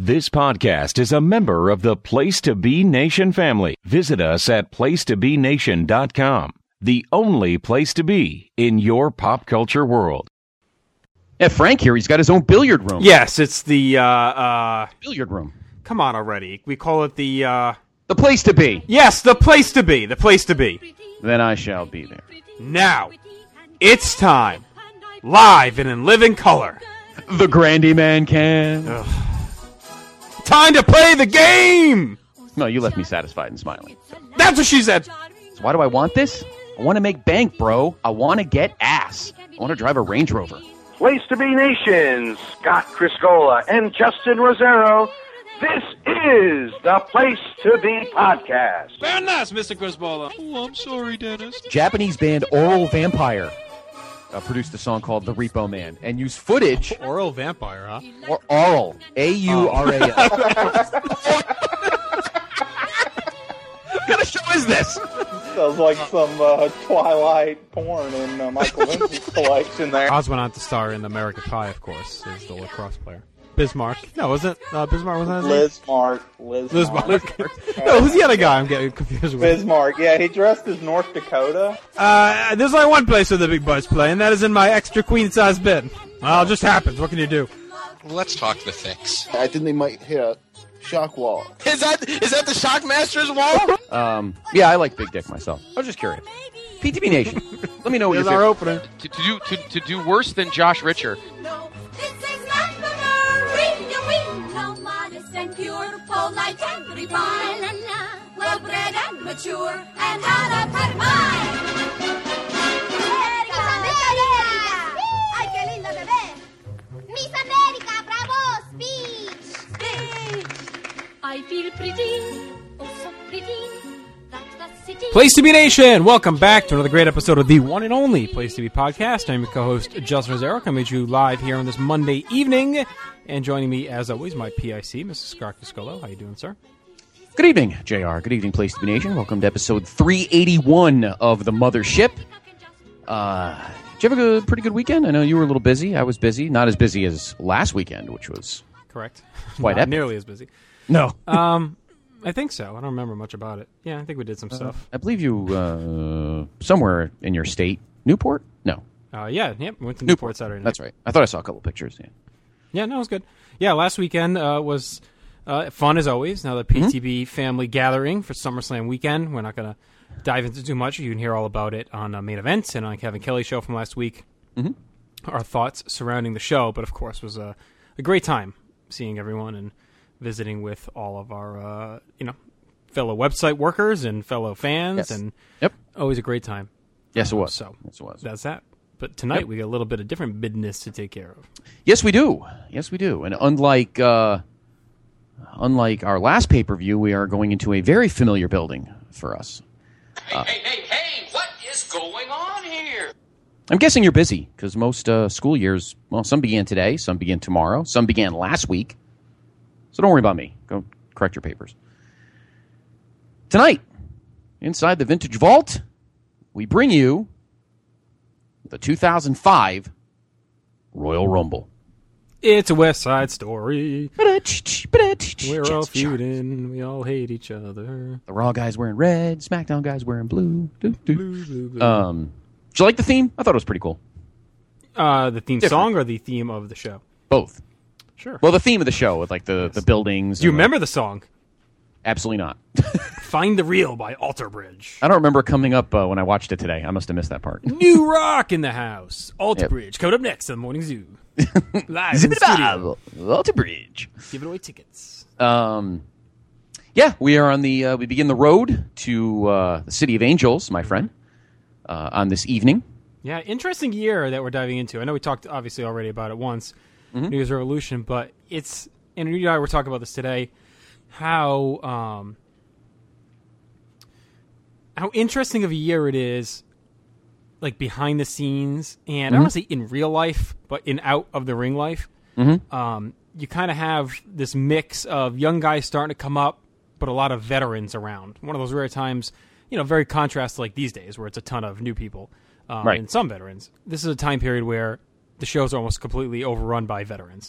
This podcast is a member of the Place to Be Nation family. Visit us at placetobenation.com, the only place to be in your pop culture world. Yeah, Frank here, he's got his own billiard room. Yes, it's the Billiard room. Come on already. We call it the place to be. Yes, the place to be. The place to be. Then I shall be there. Now, it's time. Live and in living color. The Grandy Man can. Ugh. Time to play the game! No, you left me satisfied and smiling. That's what she said. So why do I want this? I want to make bank, bro. I want to get ass. I want to drive a Range Rover. Place to Be Nation, Scott Criscola and Justin Rosero. This is the Place to Be podcast. Very nice, Mr. Criscola. Oh, I'm sorry, Dennis. Japanese band Oral Vampire produced a song called The Repo Man and used footage. Oral vampire, huh? Or Aural. A-U-R-A-L. What kind of show is this? Sounds like some Twilight porn in Michael Vincent's collection there. Oz went on to star in American Pie, of course, as the lacrosse player. Bismarck. No, wasn't Bismarck? Wasn't his name? Lismark. No, who's the other guy I'm getting confused with? Bismarck, yeah, he dressed as North Dakota. There's only one place where the big butts play, and that is in my extra queen-size bed. Well, it just happens. What can you do? Let's talk the things. I think they might hit a shock wall. Is that the Shockmaster's wall? Yeah, I like Big Dick myself. I was just curious. PTB Nation, let me know what Here's your our favorite. opener. To do worse than Josh Richer. No, this is not the Maria we know, modest and pure, polite and refined, well bred and mature, and how to put mine. América, ay qué linda bebé. Miss America, bravo, speech. I feel pretty, oh so pretty. Place to Be Nation! Welcome back to another great episode of the one and only Place to Be podcast. I'm your co-host, Justin Rosero, coming to you live here on this Monday evening. And joining me, as always, my PIC, Mrs. Scott Criscola. How you doing, sir? Good evening, JR. Good evening, Place to Be Nation. Welcome to episode 381 of the Mothership. Did you have a pretty good weekend? I know you were a little busy. I was busy. Not as busy as last weekend, which was correct. Quite Not epic. nearly as busy. No. I think so. I don't remember much about it. Yeah, I think we did some stuff. I believe you somewhere in your state. Newport? No. Yeah, we went to Newport Saturday night. That's right. I thought I saw a couple pictures. Yeah, no, it was good. Yeah, last weekend was fun as always. Now the PTB family gathering for SummerSlam weekend. We're not going to dive into too much. You can hear all about it on Main Event and on Kevin Kelly's show from last week. Our thoughts surrounding the show, but of course was a great time seeing everyone and visiting with all of our, fellow website workers and fellow fans, and always a great time. Yes, it was. So yes, it was. That's that. But tonight we got a little bit of different business to take care of. Yes, we do. Yes, we do. And unlike our last pay-per-view, we are going into a very familiar building for us. Hey! What is going on here? I'm guessing you're busy because most school years, well, some began today, some began tomorrow, some began last week. So don't worry about me. Go correct your papers. Tonight, inside the Vintage Vault, we bring you the 2005 Royal Rumble. It's a West Side Story. We're all feuding. We all hate each other. The Raw guys wearing red. SmackDown guys wearing blue. Blue. Did you like the theme? I thought it was pretty cool. The theme song or the theme of the show? Both. Sure. Well, the theme of the show with like the buildings. Do you remember the song? Absolutely not. Find the Real by Alter Bridge. I don't remember it coming up when I watched it today. I must have missed that part. New Rock in the house. Alter Bridge. Coming up next on the Morning Zoo. Live in the studio. Alter Bridge. Giving away tickets. Yeah, we are on the. We begin the road to the City of Angels, my friend, on this evening. Yeah, interesting year that we're diving into. I know we talked obviously already about it once, New Year's Revolution, but it's, and you and I were talking about this today, how interesting of a year it is, like behind the scenes, and I don't want to say in real life, but in out of the ring life. You kind of have this mix of young guys starting to come up, but a lot of veterans around. One of those rare times, very contrast to like these days where it's a ton of new people and some veterans. This is a time period where the shows are almost completely overrun by veterans.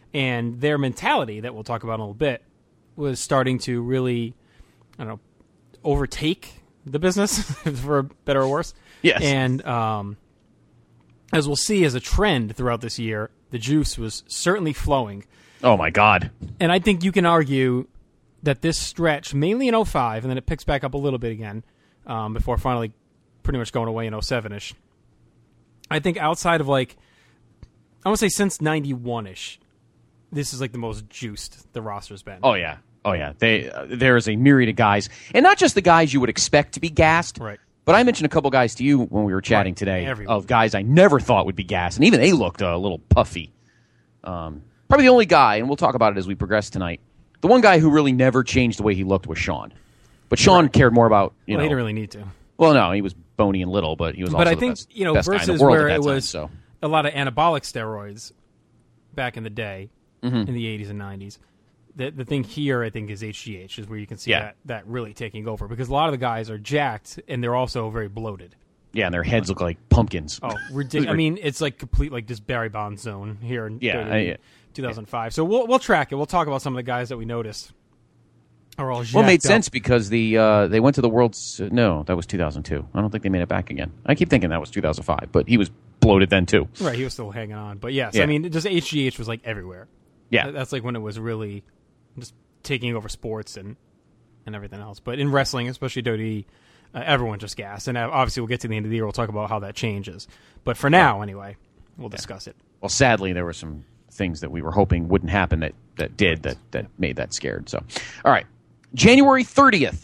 And their mentality that we'll talk about in a little bit was starting to really, overtake the business, for better or worse. Yes. And as we'll see as a trend throughout this year, the juice was certainly flowing. Oh, my God. And I think you can argue that this stretch, mainly in 05, and then it picks back up a little bit again before finally pretty much going away in 07-ish. I think outside of I want to say since 91-ish, this is the most juiced the roster's been. Oh, yeah. There is a myriad of guys, and not just the guys you would expect to be gassed. Right. But I mentioned a couple guys to you when we were chatting today of guys I never thought would be gassed, and even they looked a little puffy. Probably the only guy, and we'll talk about it as we progress tonight, the one guy who really never changed the way he looked was Sean. But Sean cared more about, he didn't really need to. Well, no, he was bony and little, but he was also I think, the best guy in versus the world where at it that was time, a lot of anabolic steroids back in the day, in the 80s and 90s. The thing here, I think, is HGH, is where you can see that really taking over. Because a lot of the guys are jacked, and they're also very bloated. Yeah, and their heads look like pumpkins. Oh, ridiculous. I mean, it's complete, this Barry Bonds zone here in 2005. So we'll track it. We'll talk about some of the guys that we noticed are all jacked Well, it made up. sense because they went to the World's... no, that was 2002. I don't think they made it back again. I keep thinking that was 2005, but he was bloated then, too. Right, he was still hanging on. But yes, Yeah. I mean, just HGH was everywhere. Yeah. That's when it was really just taking over sports and everything else. But in wrestling, especially WWE, everyone just gassed. And obviously, we'll get to the end of the year. We'll talk about how that changes. But for now, anyway, we'll discuss it. Well, sadly, there were some things that we were hoping wouldn't happen that made that scared. So, all right. January 30th,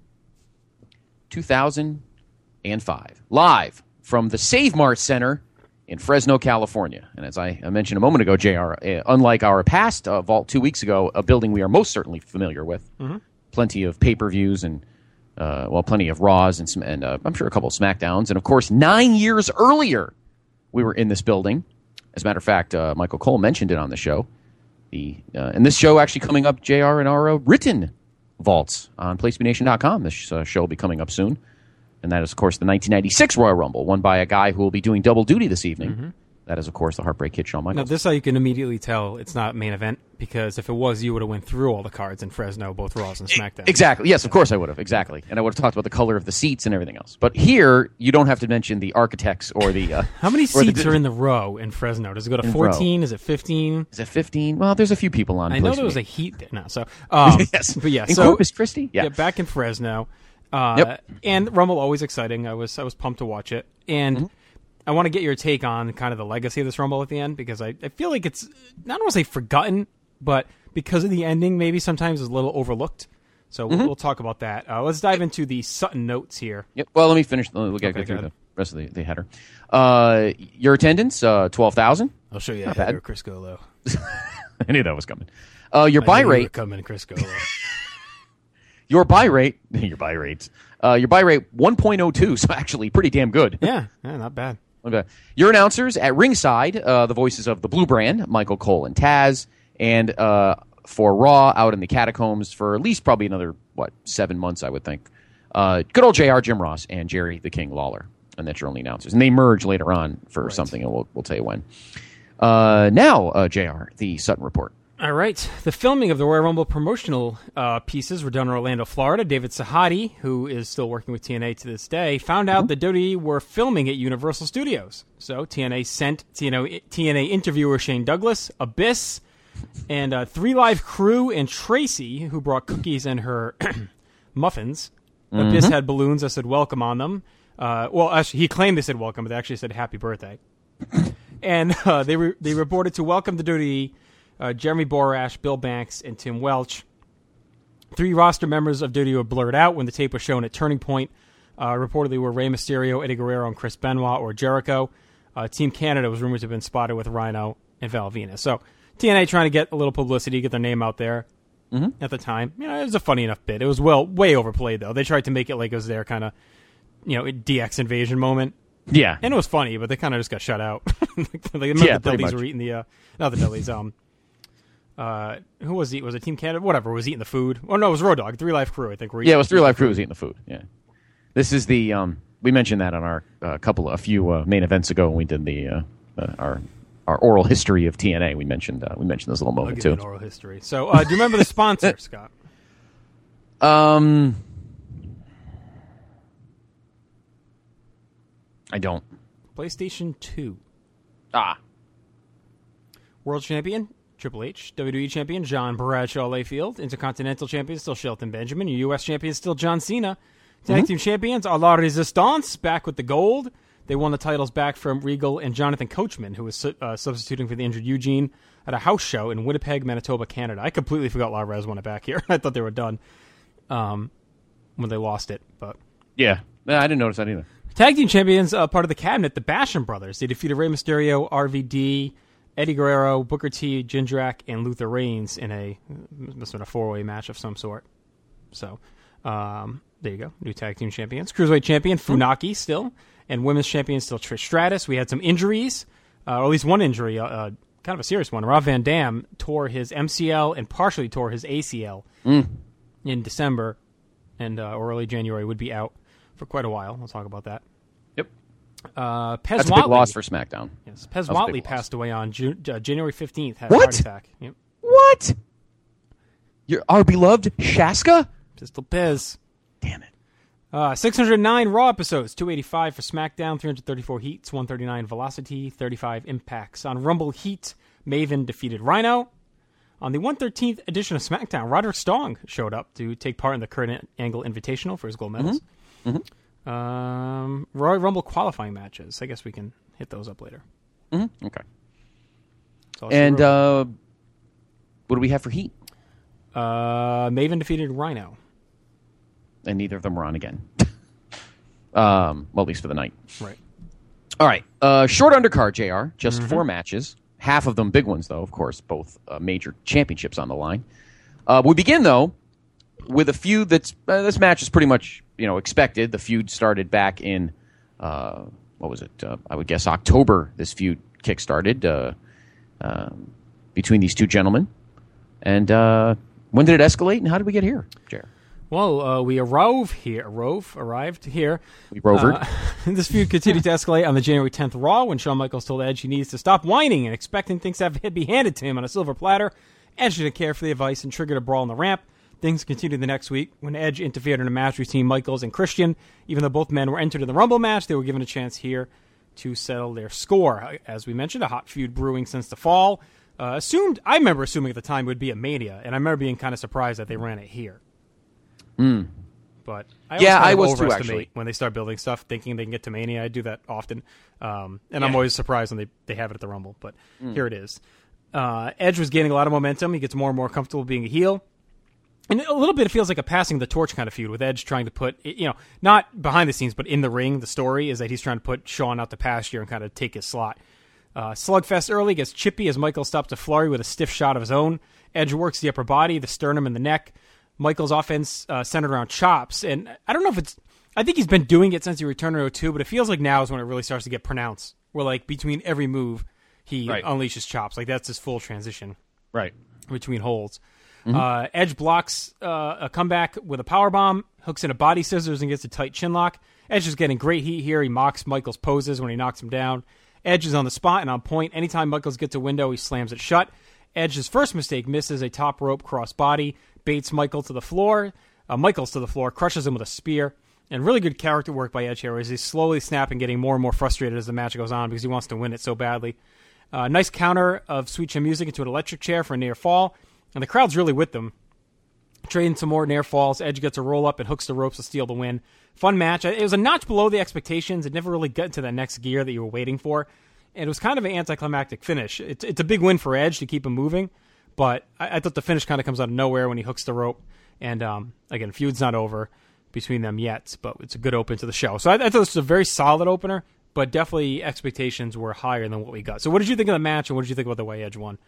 2005. Live from the Save Mart Center in Fresno, California. And as I mentioned a moment ago, JR, unlike our past Vault 2 weeks ago, a building we are most certainly familiar with. Mm-hmm. Plenty of pay-per-views and, plenty of Raws and I'm sure a couple of SmackDowns. And, of course, 9 years earlier, we were in this building. As a matter of fact, Michael Cole mentioned it on the show. And this show actually coming up, JR, in our written vaults on PlaceToBeNation.com. This show will be coming up soon. And that is, of course, the 1996 Royal Rumble, won by a guy who will be doing double duty this evening. Mm-hmm. That is, of course, the Heartbreak Kid, Shawn Michaels. Now, this is how you can immediately tell it's not main event, because if it was, you would have went through all the cards in Fresno, both Raws and SmackDown. Exactly. Yes, of course I would have. Exactly. And I would have talked about the color of the seats and everything else. But here, you don't have to mention the architects or the... How many seats are in the row in Fresno? Does it go to 14? Is it 15? Is it 15? Well, there's a few people on. I know there was a heat there now. So, yes. But yeah, in Corpus Christi? Yeah, back in Fresno. And Rumble, always exciting. I was pumped to watch it. And I want to get your take on kind of the legacy of this Rumble at the end, because I feel like it's, I don't want to say forgotten, but because of the ending, maybe sometimes is a little overlooked. So we'll talk about that. Let's dive into the Sutton notes here. Yep. Well, let me finish. We'll get through the rest of the header. Your attendance, 12,000. I'll show you a header, Chris Golo. I knew that was coming. Your buy rate. Coming, Chris Golo. Your buy rate, 1.02, so actually pretty damn good. Yeah, not bad. Okay. Your announcers at ringside, the voices of the Blue Brand, Michael Cole and Taz, and for Raw out in the catacombs for at least probably another, 7 months, I would think. Good old JR, Jim Ross, and Jerry the King Lawler, and that's your only announcers. And they merge later on for something, and we'll tell you when. Now, JR, the Sutton Report. All right. The filming of the Royal Rumble promotional pieces were done in Orlando, Florida. David Sahadi, who is still working with TNA to this day, found out that WWE were filming at Universal Studios. So TNA sent TNA interviewer Shane Douglas, Abyss, and 3 Live Crew, and Tracy, who brought cookies and her muffins. Abyss had balloons that said welcome on them. Actually, he claimed they said welcome, but they actually said happy birthday. And they reported to welcome to WWE Jeremy Borash, Bill Banks, and Tim Welch. 3 roster members of WWE were blurred out when the tape was shown at Turning Point. Reportedly were Rey Mysterio, Eddie Guerrero, and Chris Benoit, or Jericho. Team Canada was rumored to have been spotted with Rhino and Val Venus. So TNA trying to get a little publicity, get their name out there at the time. It was a funny enough bit. It was way overplayed, though. They tried to make it like it was their kind of, DX invasion moment. Yeah. And it was funny, but they kind of just got shut out. The Dudleys were eating not the Dudleys, who was was it Team Canada? Whatever, was eating the food. Oh no, it was Road Dogg, 3 Live Crew, I think. It was 3 Live Crew was eating the food. Yeah, this is the we mentioned that on our a few main events ago when we did the our our oral history of TNA. We mentioned this a little I'll moment give too. you an oral history. So, do you remember the sponsor, Scott? I don't. PlayStation 2. World Champion, Triple H. WWE Champion, John Bradshaw Layfield. Intercontinental Champion, still Shelton Benjamin. Your U.S. Champion, still John Cena. Tag Team Champions, A La Resistance, back with the gold. They won the titles back from Regal and Jonathan Coachman, who was substituting for the injured Eugene at a house show in Winnipeg, Manitoba, Canada. I completely forgot La Res won it back here. I thought they were done when they lost it. But yeah, I didn't notice that either. Tag Team Champions, part of the Cabinet, the Basham Brothers. They defeated Rey Mysterio, RVD, Eddie Guerrero, Booker T, Jindrak, and Luther Reigns in must have been a 4-way match of some sort. So, there you go. New Tag Team Champions. Cruiserweight Champion, Funaki still. And Women's Champion still Trish Stratus. We had some injuries, or at least one injury, kind of a serious one. Rob Van Dam tore his MCL and partially tore his ACL in December, and early January would be out for quite a while. We'll talk about that. Yep. Pez That's Watley, a big loss for SmackDown. Yes, Pez Watley passed away on January 15th. Had What? a heart attack. Yep. What? Our beloved Shaska? Pistol Pez. Damn it. 609 Raw episodes, 285 for SmackDown, 334 Heats, 139 Velocity, 35 Impacts. On Rumble Heat, Maven defeated Rhino. On the 113th edition of SmackDown, Roderick Strong showed up to take part in the Kurt Angle Invitational for his gold medals. Royal Rumble qualifying matches. I guess we can hit those up later. Okay. And what do we have for Heat? Maven defeated Rhino. And neither of them were on again. Well, at least for the night. Right. All right. Short undercard, JR. Just 4 matches. Half of them big ones, though, of course. Both major championships on the line. We begin, though, with a feud that's... this match is pretty much, expected. The feud started back in... what was it? I would guess October this feud kick-started between these two gentlemen. And when did it escalate, and how did we get here, JR? Well, we arrived here. We rovered. This feud continued to escalate on the January 10th Raw when Shawn Michaels told Edge he needs to stop whining and expecting things to be handed to him on a silver platter. Edge didn't care for the advice and triggered a brawl on the ramp. Things continued the next week when Edge interfered in a match between Michaels and Christian. Even though both men were entered in the Rumble match, they were given a chance here to settle their score. As we mentioned, a hot feud brewing since the fall. I remember assuming at the time it would be a Mania, and I remember being kind of surprised that they ran it here. But I was too, actually, when they start building stuff, thinking they can get to Mania. I do that often, and I'm always surprised when they have it at the Rumble. But here it is. Edge was gaining a lot of momentum. He gets more and more comfortable being a heel, and a little bit it feels like a passing the torch kind of feud with Edge trying to put, not behind the scenes, but in the ring. The story is that he's trying to put Shawn out to pasture and kind of take his slot. Slugfest early gets chippy as Michael stops a flurry with a stiff shot of his own. Edge works the upper body, the sternum, and the neck. Michael's offense centered around chops, and I don't know if I think he's been doing it since he returned to 02, but it feels like now is when it really starts to get pronounced, where like between every move he unleashes chops. Like that's his full transition between holds. Edge blocks a comeback with a powerbomb, hooks in a body scissors, and gets a tight chin lock. Edge is getting great heat here. He mocks Michael's poses when he knocks him down. Edge is on the spot and on point. Anytime Michaels gets a window, he slams it shut. Edge's first mistake misses a top rope cross body, baits Michaels to the floor, crushes him with a spear, and really good character work by Edge here as he's slowly snapping, getting more and more frustrated as the match goes on because he wants to win it so badly. Nice counter of Sweet Chin Music into an electric chair for a near fall, and the crowd's really with them. Trading some more near falls, Edge gets a roll up and hooks the ropes to steal the win. Fun match. It was a notch below the expectations. It never really got into that next gear that you were waiting for. And it was kind of an anticlimactic finish. It's a big win for Edge to keep him moving, but I thought the finish kind of comes out of nowhere when he hooks the rope. And again, feud's not over between them yet, but it's a good open to the show. So I thought this was a very solid opener, but definitely expectations were higher than what we got. So what did you think of the match, and what did you think about the way Edge won?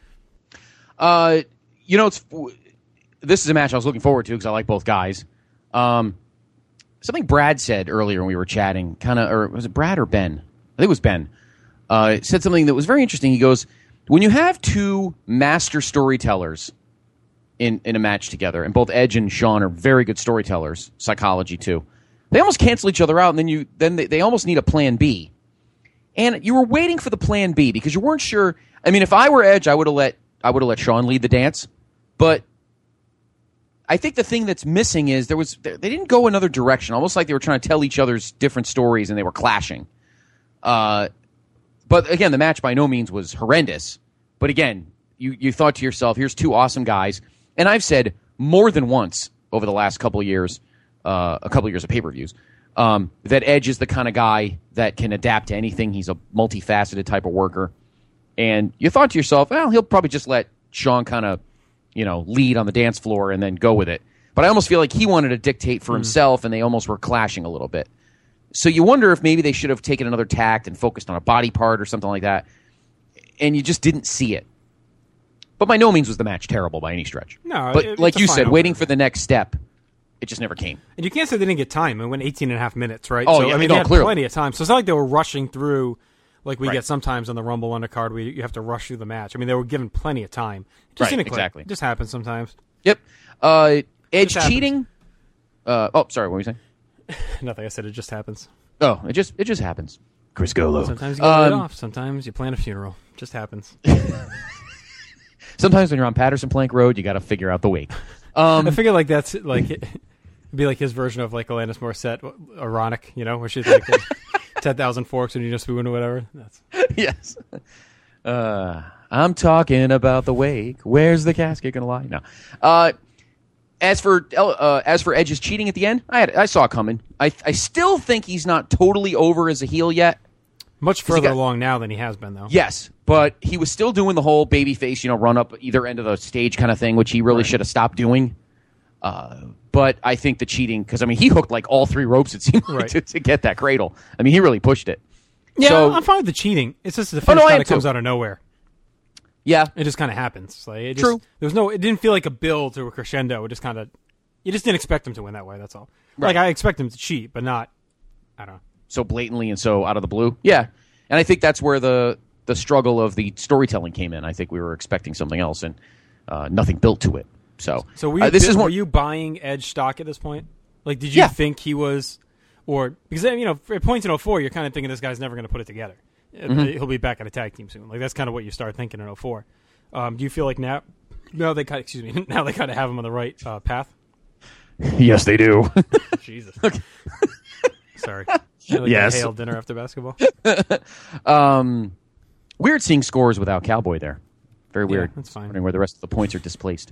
This is a match I was looking forward to because I like both guys. Something Brad said earlier when we were chatting, or was it Brad or Ben? I think it was Ben. Said something that was very interesting. He goes, when you have two master storytellers in a match together, and both Edge and Shawn are very good storytellers, psychology too, they almost cancel each other out, and then they almost need a plan B. And you were waiting for the plan B because you weren't sure. I mean, if I were Edge, I would have let Shawn lead the dance. But I think the thing that's missing is they didn't go another direction, almost like they were trying to tell each other's different stories and they were clashing. But again, the match by no means was horrendous. But again, you thought to yourself, here's two awesome guys. And I've said more than once over the last couple of years of pay-per-views, that Edge is the kind of guy that can adapt to anything. He's a multifaceted type of worker. And you thought to yourself, well, he'll probably just let Shawn kind of, lead on the dance floor and then go with it. But I almost feel like he wanted to dictate for himself, and they almost were clashing a little bit. So you wonder if maybe they should have taken another tact and focused on a body part or something like that. And you just didn't see it. But by no means was the match terrible by any stretch. No, but like you said, waiting for the next step, it just never came. And you can't say they didn't get time. It went 18 and a half minutes, right? Oh, so, yeah, I mean, they had clearly plenty of time. So it's not like they were rushing through like we Right. get sometimes on the Rumble undercard where you have to rush through the match. I mean, they were given plenty of time. It just didn't click. Exactly. It just happens sometimes. Yep. Edge happens. cheating. Sorry, what were you saying? Nothing. I said it just happens. Oh, it just happens. Chris Golo. Sometimes you get laid off. Sometimes you plan a funeral. It just happens. Sometimes when you're on Patterson Plank Road, you got to figure out the wake. I figure like that's like it'd be like his version of like Alanis Morissette, ironic, where she's like 10,000 forks and you just spoon or whatever. That's... Yes. I'm talking about the wake. Where's the casket gonna lie? No. As for Edge's cheating at the end, I saw it coming. I still think he's not totally over as a heel yet. Much further along now than he has been, though. Yes, but he was still doing the whole babyface, run up either end of the stage kind of thing, which he really should have stopped doing. But I think the cheating, because he hooked like all three ropes, it seemed like, to get that cradle. He really pushed it. Yeah, so, I'm fine with the cheating. It's just the finish kind of comes out of nowhere. Yeah, it just kind of happens. Like, True. It didn't feel like a build to a crescendo. It just kind of, you just didn't expect him to win that way. That's all. Right. Like I expect him to cheat, but not. I don't know. So blatantly and so out of the blue. Yeah, and I think that's where the struggle of the storytelling came in. I think we were expecting something else, and nothing built to it. So were you buying Edge stock at this point? Like, did you think he was, or because at points in 2004, you're kind of thinking this guy's never going to put it together. He'll be back at a tag team soon. Like that's kind of what you start thinking in 2004. Do you feel like now they kind of have him on the right path? Yes, they do. Jesus. Sorry. Like yes. A hail dinner after basketball. Weird seeing scores without Cowboy there. Very weird. Yeah, that's fine. Wondering where the rest of the points are displaced.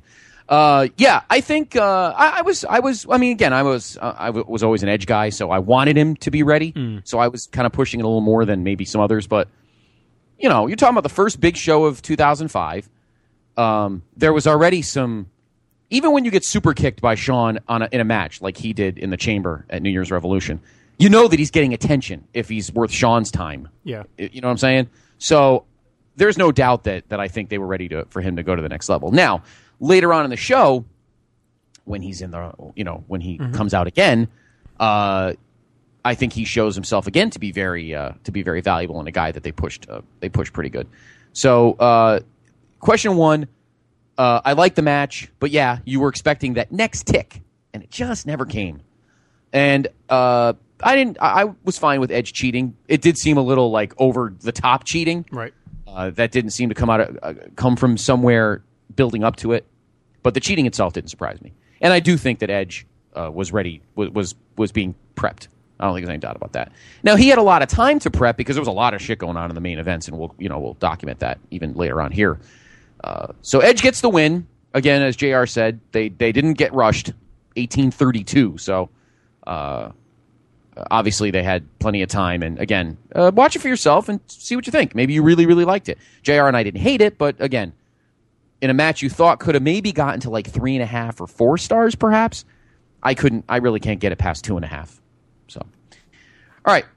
I think I was. Again, I was always an Edge guy, so I wanted him to be ready. So I was kind of pushing it a little more than maybe some others. But you're talking about the first big show of 2005. There was already some. Even when you get super kicked by Shawn in a match like he did in the Chamber at New Year's Revolution, you know that he's getting attention if he's worth Shawn's time. Yeah, you know what I'm saying. So there's no doubt that I think they were ready for him to go to the next level. Now, later on in the show, when he's in the when he comes out again, I think he shows himself again to be very valuable and a guy that they pushed pretty good. So question one. I like the match, but yeah, you were expecting that next tick, and it just never came. And I was fine with Edge cheating. It did seem a little like over the top cheating, right? That didn't seem to come from somewhere building up to it. But the cheating itself didn't surprise me, and I do think that Edge was ready, was being prepped. I don't think there's any doubt about that. Now he had a lot of time to prep because there was a lot of shit going on in the main events, and we'll document that even later on here. So Edge gets the win. Again, as JR said, they didn't get rushed. 1832. So obviously they had plenty of time. And again, watch it for yourself and see what you think. Maybe you really, really liked it. JR and I didn't hate it, but again, in a match you thought could have maybe gotten to like 3.5 or 4 stars, perhaps, I really can't get it past 2.5. So, all right.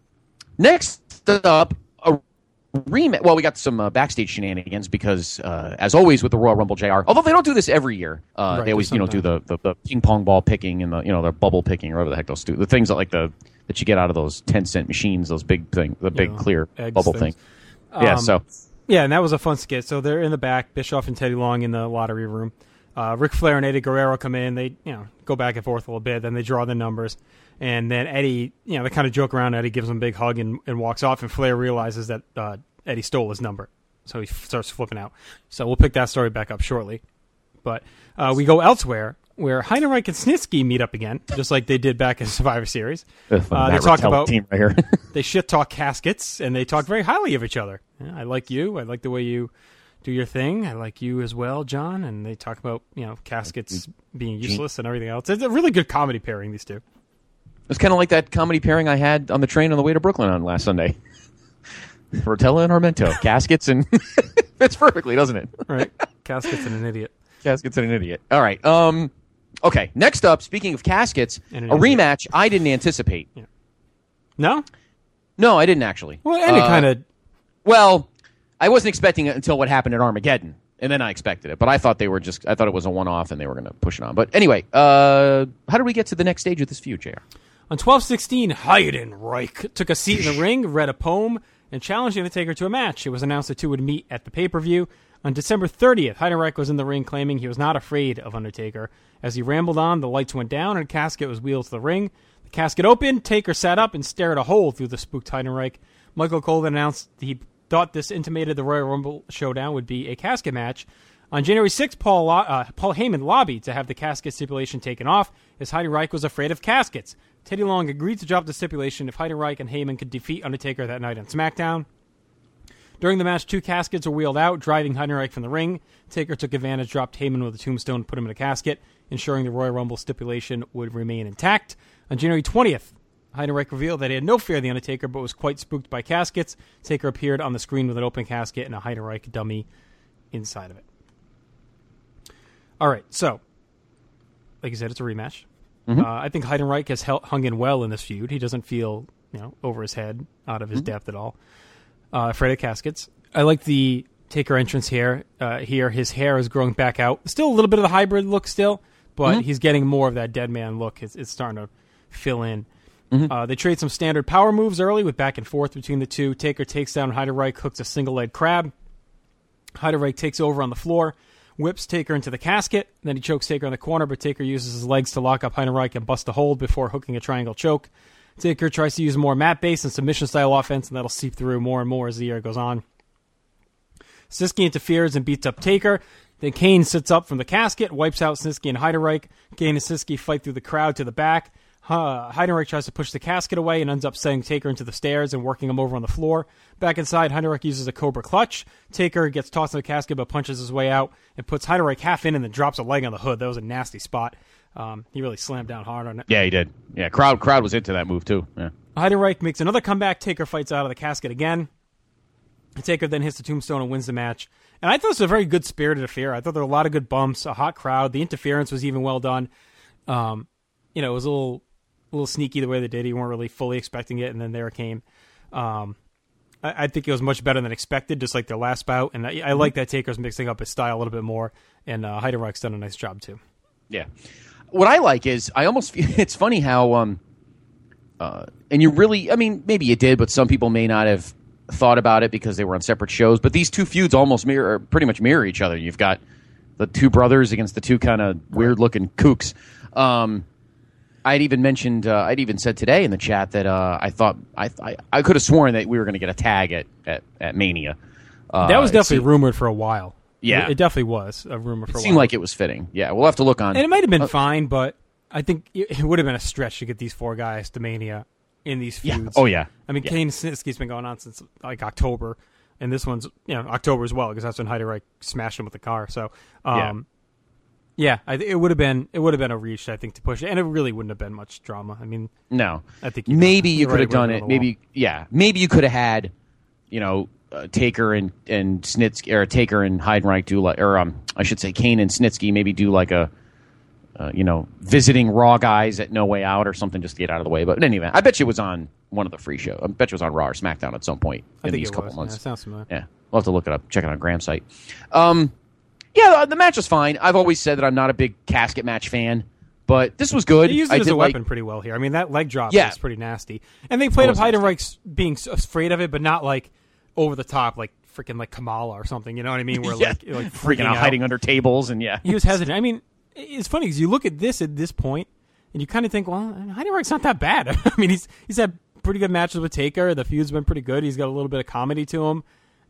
Next up, rematch. Well, we got some backstage shenanigans because, as always with the Royal Rumble, JR, although they don't do this every year, they always do the ping pong ball picking and the bubble picking or whatever the heck those do. The things that you get out of those 10-cent machines, those big clear bubble thing. Yeah, and that was a fun skit. So they're in the back, Bischoff and Teddy Long in the lottery room. Ric Flair and Eddie Guerrero come in. They go back and forth a little bit. Then they draw the numbers. And then Eddie, they kind of joke around. Eddie gives him a big hug and walks off. And Flair realizes that Eddie stole his number. So he starts flipping out. So we'll pick that story back up shortly. But we go elsewhere, where Heidenreich and Snitsky meet up again, just like they did back in Survivor Series. They talk about team right here. they shit talk caskets, and they talk very highly of each other. Yeah, I like you. I like the way you do your thing. I like you as well, John. And they talk about caskets being useless and everything else. It's a really good comedy pairing, these two. It's kind of like that comedy pairing I had on the train on the way to Brooklyn on last Sunday. Rotella and Armento, caskets, and fits perfectly, doesn't it? Right, caskets and an idiot. Caskets and an idiot. All right. Okay. Next up, speaking of caskets, a rematch I didn't anticipate. Yeah. No? No, I didn't actually. Well, and it kind of. Well, I wasn't expecting it until what happened at Armageddon, and then I expected it. But I thought I thought it was a one-off, and they were going to push it on. But anyway, how did we get to the next stage of this feud, JR? On 12/16, Heidenreich took a seat in the ring, read a poem, and challenged The Undertaker to a match. It was announced the two would meet at the pay-per-view. On December 30th, Heidenreich was in the ring claiming he was not afraid of Undertaker. As he rambled on, the lights went down and a casket was wheeled to the ring. The casket opened, Taker sat up and stared a hole through the spooked Heidenreich. Michael Cole then announced he thought this intimated the Royal Rumble showdown would be a casket match. On January 6th, Paul Heyman lobbied to have the casket stipulation taken off, as Heidenreich was afraid of caskets. Teddy Long agreed to drop the stipulation if Heidenreich and Heyman could defeat Undertaker that night on SmackDown. During the match, two caskets were wheeled out, driving Heidenreich from the ring. Taker took advantage, dropped Heyman with a tombstone, and put him in a casket, ensuring the Royal Rumble stipulation would remain intact. On January 20th, Heidenreich revealed that he had no fear of The Undertaker, but was quite spooked by caskets. Taker appeared on the screen with an open casket and a Heidenreich dummy inside of it. All right, so, like I said, it's a rematch. Mm-hmm. I think Heidenreich has hung in well in this feud. He doesn't feel, over his head, out of his depth at all. Afraid of caskets. I like the Taker entrance here. His hair is growing back out. Still a little bit of the hybrid look still, but he's getting more of that dead man look. It's starting to fill in. Mm-hmm. They trade some standard power moves early with back and forth between the two. Taker takes down Heidenreich, hooks a single leg crab. Heidenreich takes over on the floor, whips Taker into the casket. Then he chokes Taker in the corner, but Taker uses his legs to lock up Heidenreich and bust a hold before hooking a triangle choke. Taker tries to use more mat-based and submission-style offense, and that'll seep through more and more as the year goes on. Snitsky interferes and beats up Taker. Then Kane sits up from the casket, wipes out Snitsky and Heidenreich. Kane and Snitsky fight through the crowd to the back. Heidenreich tries to push the casket away and ends up setting Taker into the stairs and working him over on the floor. Back inside, Heidenreich uses a Cobra Clutch. Taker gets tossed in the casket but punches his way out and puts Heidenreich half in and then drops a leg on the hood. That was a nasty spot. He really slammed down hard on it. Yeah, he did. Yeah, crowd was into that move too. Yeah. Heidenreich makes another comeback. Taker fights out of the casket again. Taker then hits the tombstone and wins the match. And I thought it was a very good spirited affair. I thought there were a lot of good bumps, a hot crowd. The interference was even well done. It was a little sneaky the way they did. You weren't really fully expecting it, and then there it came. I think it was much better than expected, just like their last bout. And I like that Taker's mixing up his style a little bit more, and Heidenreich's done a nice job too. Yeah. What I like is I almost feel it's funny how and you really, I mean, maybe you did, but some people may not have thought about it because they were on separate shows. But these two feuds almost pretty much mirror each other. You've got the two brothers against the two kind of weird looking kooks. I'd even said today in the chat that I thought I could have sworn that we were going to get a tag at Mania. That was definitely rumored for a while. Yeah, it definitely was a rumor for a while. It seemed like it was fitting. Yeah, we'll have to look on. And it might have been fine, but I think it would have been a stretch to get these four guys to Mania in these feuds. Yeah. Oh, yeah. I mean, Kane and Snitsky's been going on since like October, and this one's October as well because that's when Heidenreich smashed him with the car. So, it would have been a reach, I think, to push it, and it really wouldn't have been much drama. I mean, no, I think maybe you could have done it. Maybe you could have had, Taker and Snitsky, or Taker and Heidenreich do like, or I should say Kane and Snitsky maybe do like a, visiting Raw guys at No Way Out or something just to get out of the way. But anyway, I bet you it was on one of the free shows. I bet you it was on Raw or SmackDown at some point in these couple months. Yeah, that sounds familiar. Yeah, we'll have to look it up. Check it on Graham's site. Yeah, the match was fine. I've always said that I'm not a big casket match fan, but this was good. They used it as a weapon pretty well here. I mean, that leg drop is pretty nasty. And they played up Heidenreich being afraid of it, but not like over the top, like freaking like Kamala or something. You know what I mean? Where like freaking out, hiding under tables, and he was hesitant. I mean, it's funny because you look at this point, and you kind of think, well, Heidenreich's not that bad. I mean, he's had pretty good matches with Taker. The feud's been pretty good. He's got a little bit of comedy to him.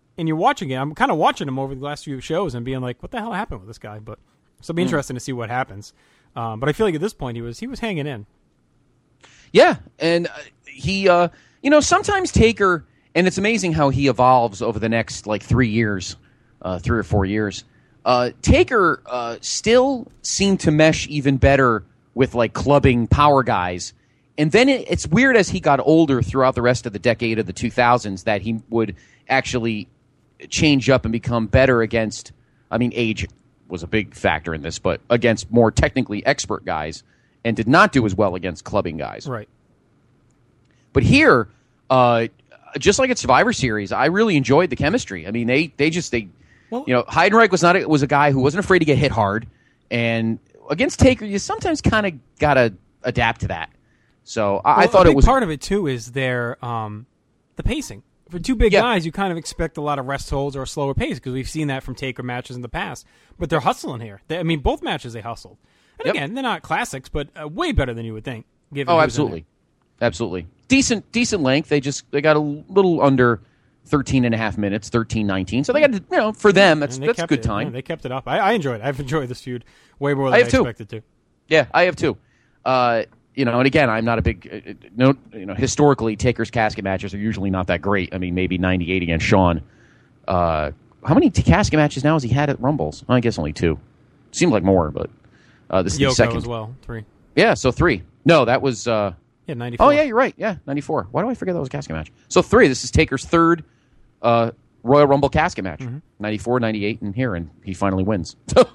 and you're watching it. I'm kind of watching him over the last few shows and being like, what the hell happened with this guy? But so it'll be interesting to see what happens. But I feel like at this point he was hanging in. Yeah, and he, sometimes Taker, and it's amazing how he evolves over the next 3 years, 3 or 4 years. Taker still seemed to mesh even better with clubbing power guys. And then it's weird as he got older throughout the rest of the decade of the 2000s that he would actually change up and become better against, age was a big factor in this, but against more technically expert guys, and did not do as well against clubbing guys. Right. But here, just like at Survivor Series, I really enjoyed the chemistry. Heidenreich was a guy who wasn't afraid to get hit hard, and against Taker, you sometimes kind of gotta adapt to that. So I thought it was part of it too. Is their the pacing for two big guys? You kind of expect a lot of rest holds or a slower pace because we've seen that from Taker matches in the past. But they're hustling here. Both matches they hustled. And again, they're not classics, but way better than you would think. Absolutely. Decent length. They got a little under 13 and a half minutes, 13:19. So they got for them that's good time. Yeah, they kept it up. I enjoyed it. I've enjoyed this feud way more than I expected to. Yeah, I have too. And again, I'm not a big historically Taker's casket matches are usually not that great. Maybe 98 against Shawn. How many casket matches now has he had at Rumbles? I guess only 2. Seemed like more, but this is Yoko the second as well. 3. Yeah, so 3. No, that was 94. Oh yeah, you're right. Yeah, 94. Why do I forget that was a casket match? So 3. This is Taker's third Royal Rumble casket match. 94, 98, and here, and he finally wins.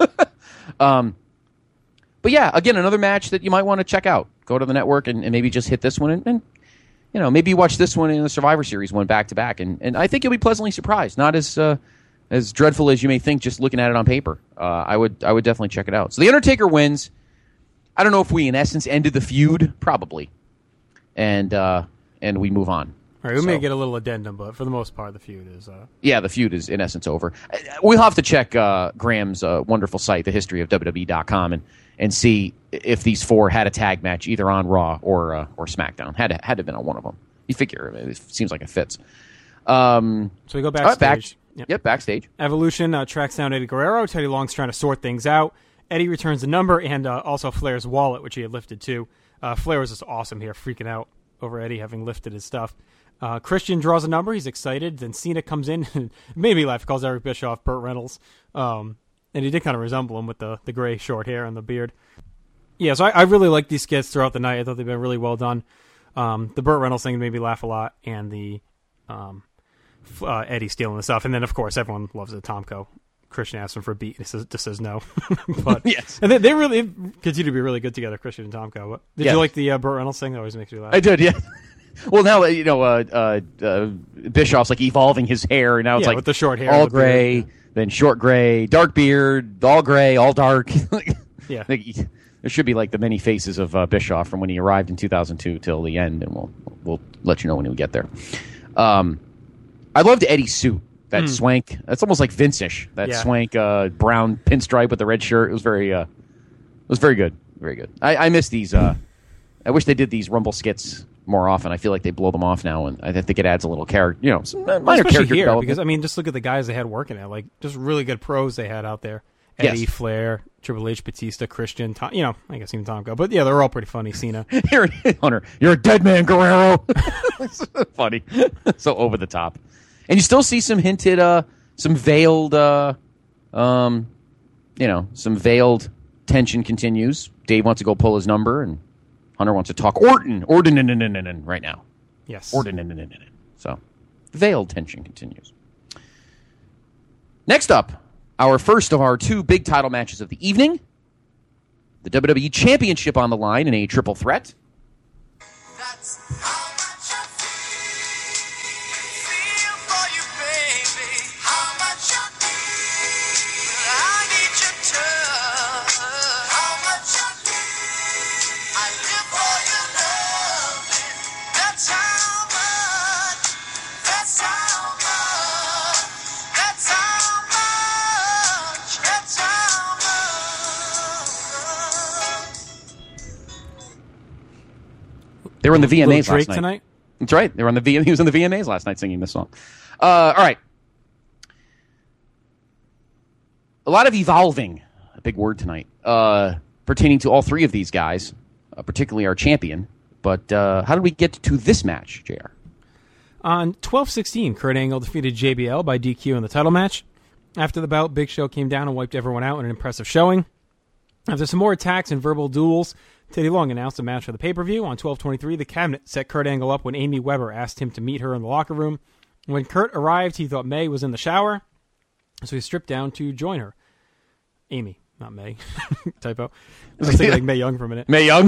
But yeah, again, another match that you might want to check out. Go to the network and maybe just hit this one and maybe watch this one in the Survivor Series one back to back. And I think you'll be pleasantly surprised. Not as dreadful as you may think just looking at it on paper. I would definitely check it out. So The Undertaker wins. I don't know if we in essence ended the feud, probably. And we move on. All right, we may get a little addendum, but for the most part, the feud is... Yeah, the feud is, in essence, over. We'll have to check Graham's wonderful site, thehistoryofwwe.com, and see if these 4 had a tag match either on Raw or SmackDown. Had to have been on one of them. You figure. It seems like it fits. So we go backstage. Backstage. Evolution tracks down Eddie Guerrero. Teddy Long's trying to sort things out. Eddie returns the number and also Flair's wallet, which he had lifted too. Flair was just awesome here, freaking out over Eddie having lifted his stuff. Christian draws a number. He's excited. Then Cena comes in and made me laugh. He calls Eric Bischoff Burt Reynolds. And he did kind of resemble him with the gray short hair and the beard. Yeah, so I really liked these skits throughout the night. I thought they've been really well done. The Burt Reynolds thing made me laugh a lot, and the Eddie stealing the stuff. And then, of course, everyone loves it. Tomko. Christian asks him for a beat. He says no. But yes. And they really continue to be really good together, Christian and Tomko. But did you like the Burt Reynolds thing? That always makes me laugh. I did, yeah. Well, now, Bischoff's evolving his hair, and now it's with the short hair. All gray, beard, then short gray, dark beard, all gray, all dark. Yeah. There should be the many faces of Bischoff from when he arrived in 2002 till the end, and we'll let you know when we get there. I loved Eddie's suit. That swank. That's almost like Vince-ish. That swank brown pinstripe with the red shirt. It was very good. Very good. I miss these. I wish they did these Rumble skits more often. I feel like they blow them off now, and I think it adds a little character. Some minor character here, development. because just look at the guys they had working at. Just really good pros they had out there. Eddie, Flair, Triple H, Batista, Christian. Tom, I guess even Tomko. But yeah, they're all pretty funny. Cena. Hunter, you're a dead man, Guerrero. It's funny. So over the top. And you still see some hinted, some veiled, some veiled tension continues. Dave wants to go pull his number, and Hunter wants to talk Orton right now. Yes. Orton. So, veiled tension continues. Next up, our first of our 2 big title matches of the evening. The WWE Championship on the line in a triple threat. That's how much I feel for you, baby. How much I feel. I need your touch. How much I feel. I live for your love. That's how much. That's how much. That's how much. That's how much. They were in the VMAs Drake last night. Tonight? That's right. They were on the He was in the VMAs last night singing this song. All right. a lot of evolving, a big word tonight, pertaining to all three of these guys, particularly our champion. But how did we get to this match, JR? On 12/16, Kurt Angle defeated JBL by DQ in the title match. After the bout, Big Show came down and wiped everyone out in an impressive showing. After some more attacks and verbal duels, Teddy Long announced a match for the pay-per-view. On 12/23, the Cabinet set Kurt Angle up when Amy Weber asked him to meet her in the locker room. When Kurt arrived, he thought May was in the shower, so he stripped down to join her. Amy, not May. Typo. I was thinking like Mae Young for a minute. Mae Young?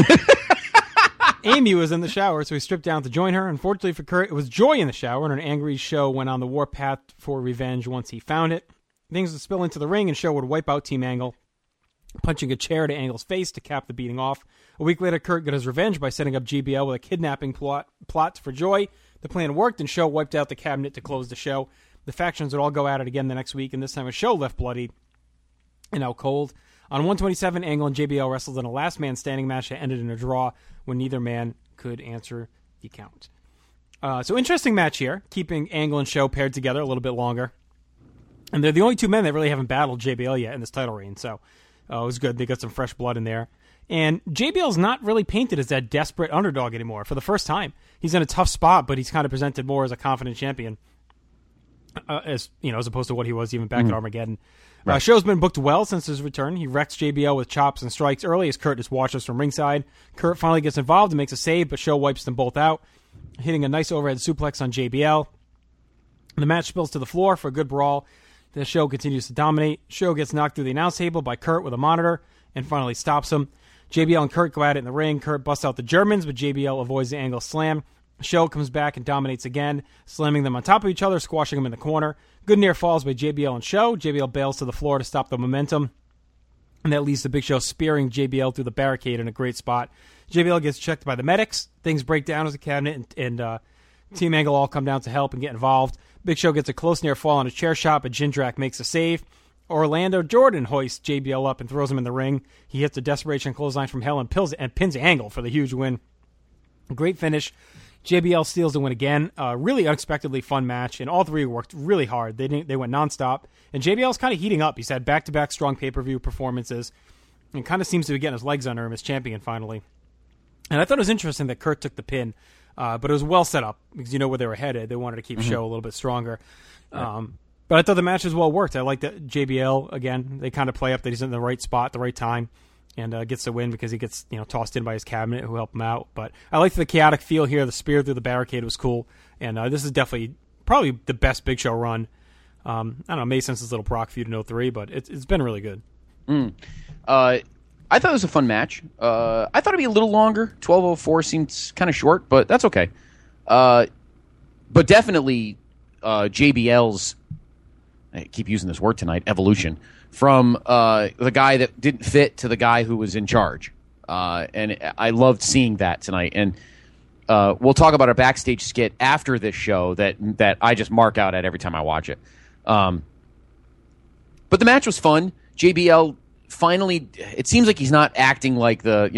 Amy was in the shower, so he stripped down to join her. Unfortunately for Kurt, it was Joy in the shower, and an angry Show went on the warpath for revenge once he found it. Things would spill into the ring, and Show would wipe out Team Angle, punching a chair to Angle's face to cap the beating off. A week later, Kurt got his revenge by setting up GBL with a kidnapping plot for Joy. The plan worked, and Show wiped out the Cabinet to close the show. The factions would all go at it again the next week, and this time a Show left bloody and out cold. On 127, Angle and JBL wrestled in a last man standing match that ended in a draw when neither man could answer the count. So interesting match here, keeping Angle and Show paired together a little bit longer. And they're the only two men that really haven't battled JBL yet in this title reign, so it was good. They got some fresh blood in there. And JBL's not really painted as that desperate underdog anymore for the first time. He's in a tough spot, but he's kind of presented more as a confident champion, as opposed to what he was even back at Armageddon. Right. Show's been booked well since his return. He wrecks JBL with chops and strikes early as Kurt just watches from ringside. Kurt finally gets involved and makes a save, but Show wipes them both out, hitting a nice overhead suplex on JBL. The match spills to the floor for a good brawl. The Show continues to dominate. Show gets knocked through the announce table by Kurt with a monitor and finally stops him. JBL and Kurt go at it in the ring. Kurt busts out the Germans, but JBL avoids the Angle slam. Show comes back and dominates again, slamming them on top of each other, squashing them in the corner. Good near falls by JBL and Show. JBL bails to the floor to stop the momentum, and that leads to Big Show spearing JBL through the barricade in a great spot. JBL gets checked by the medics. Things break down as a Cabinet, and Team Angle all come down to help and get involved. Big Show gets a close near fall on a chair shot, but Jindrak makes a save. Orlando Jordan hoists JBL up and throws him in the ring. He hits a desperation clothesline from hell and pins Angle for the huge win. Great finish. JBL steals the win again. Really unexpectedly fun match, and all three worked really hard. They went nonstop, and JBL's kind of heating up. He's had back-to-back strong pay-per-view performances, and kind of seems to be getting his legs under him as champion finally. And I thought it was interesting that Kurt took the pin, but it was well set up because you know where they were headed. They wanted to keep Show a little bit stronger. Right. But I thought the match was well worked. I like that JBL, again, they kind of play up that he's in the right spot, the right time, and gets the win because he gets tossed in by his Cabinet who helped him out. But I liked the chaotic feel here. The spear through the barricade was cool. And this is definitely probably the best Big Show run. I don't know, maybe since his little Brock feud in 03, but it's been really good. I thought it was a fun match. I thought it'd be a little longer. 12:04 seems kind of short, but that's okay. But definitely JBL's, I keep using this word tonight, evolution, from the guy that didn't fit to the guy who was in charge. And I loved seeing that tonight. And we'll talk about a backstage skit after this show that I just mark out at every time I watch it. But the match was fun. JBL finally, it seems like he's not acting like the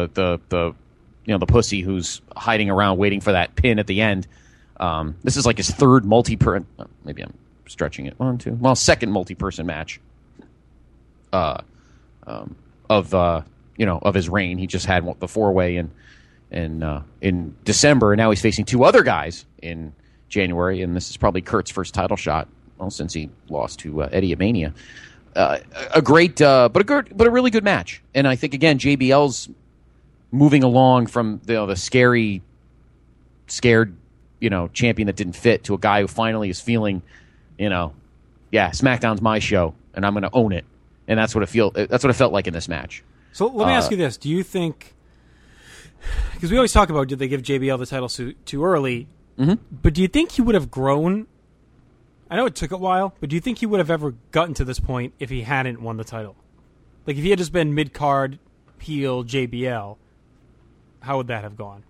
pussy who's hiding around waiting for that pin at the end. This is like his third maybe I'm stretching it. Second multi-person match of his reign. He just had the 4-way in December, and now he's facing two other guys in January, and this is probably Kurt's first title shot, since he lost to Eddie at Mania. A great, but a really good match, and I think again JBL's moving along from the scared champion that didn't fit to a guy who finally is feeling, SmackDown's my show and I'm going to own it, and that's what it felt like in this match. So let me ask you this: do you think? Because we always talk about did they give JBL the title too early? Mm-hmm. But do you think he would have grown? I know it took a while, but do you think he would have ever gotten to this point if he hadn't won the title? Like if he had just been mid-card heel JBL, how would that have gone?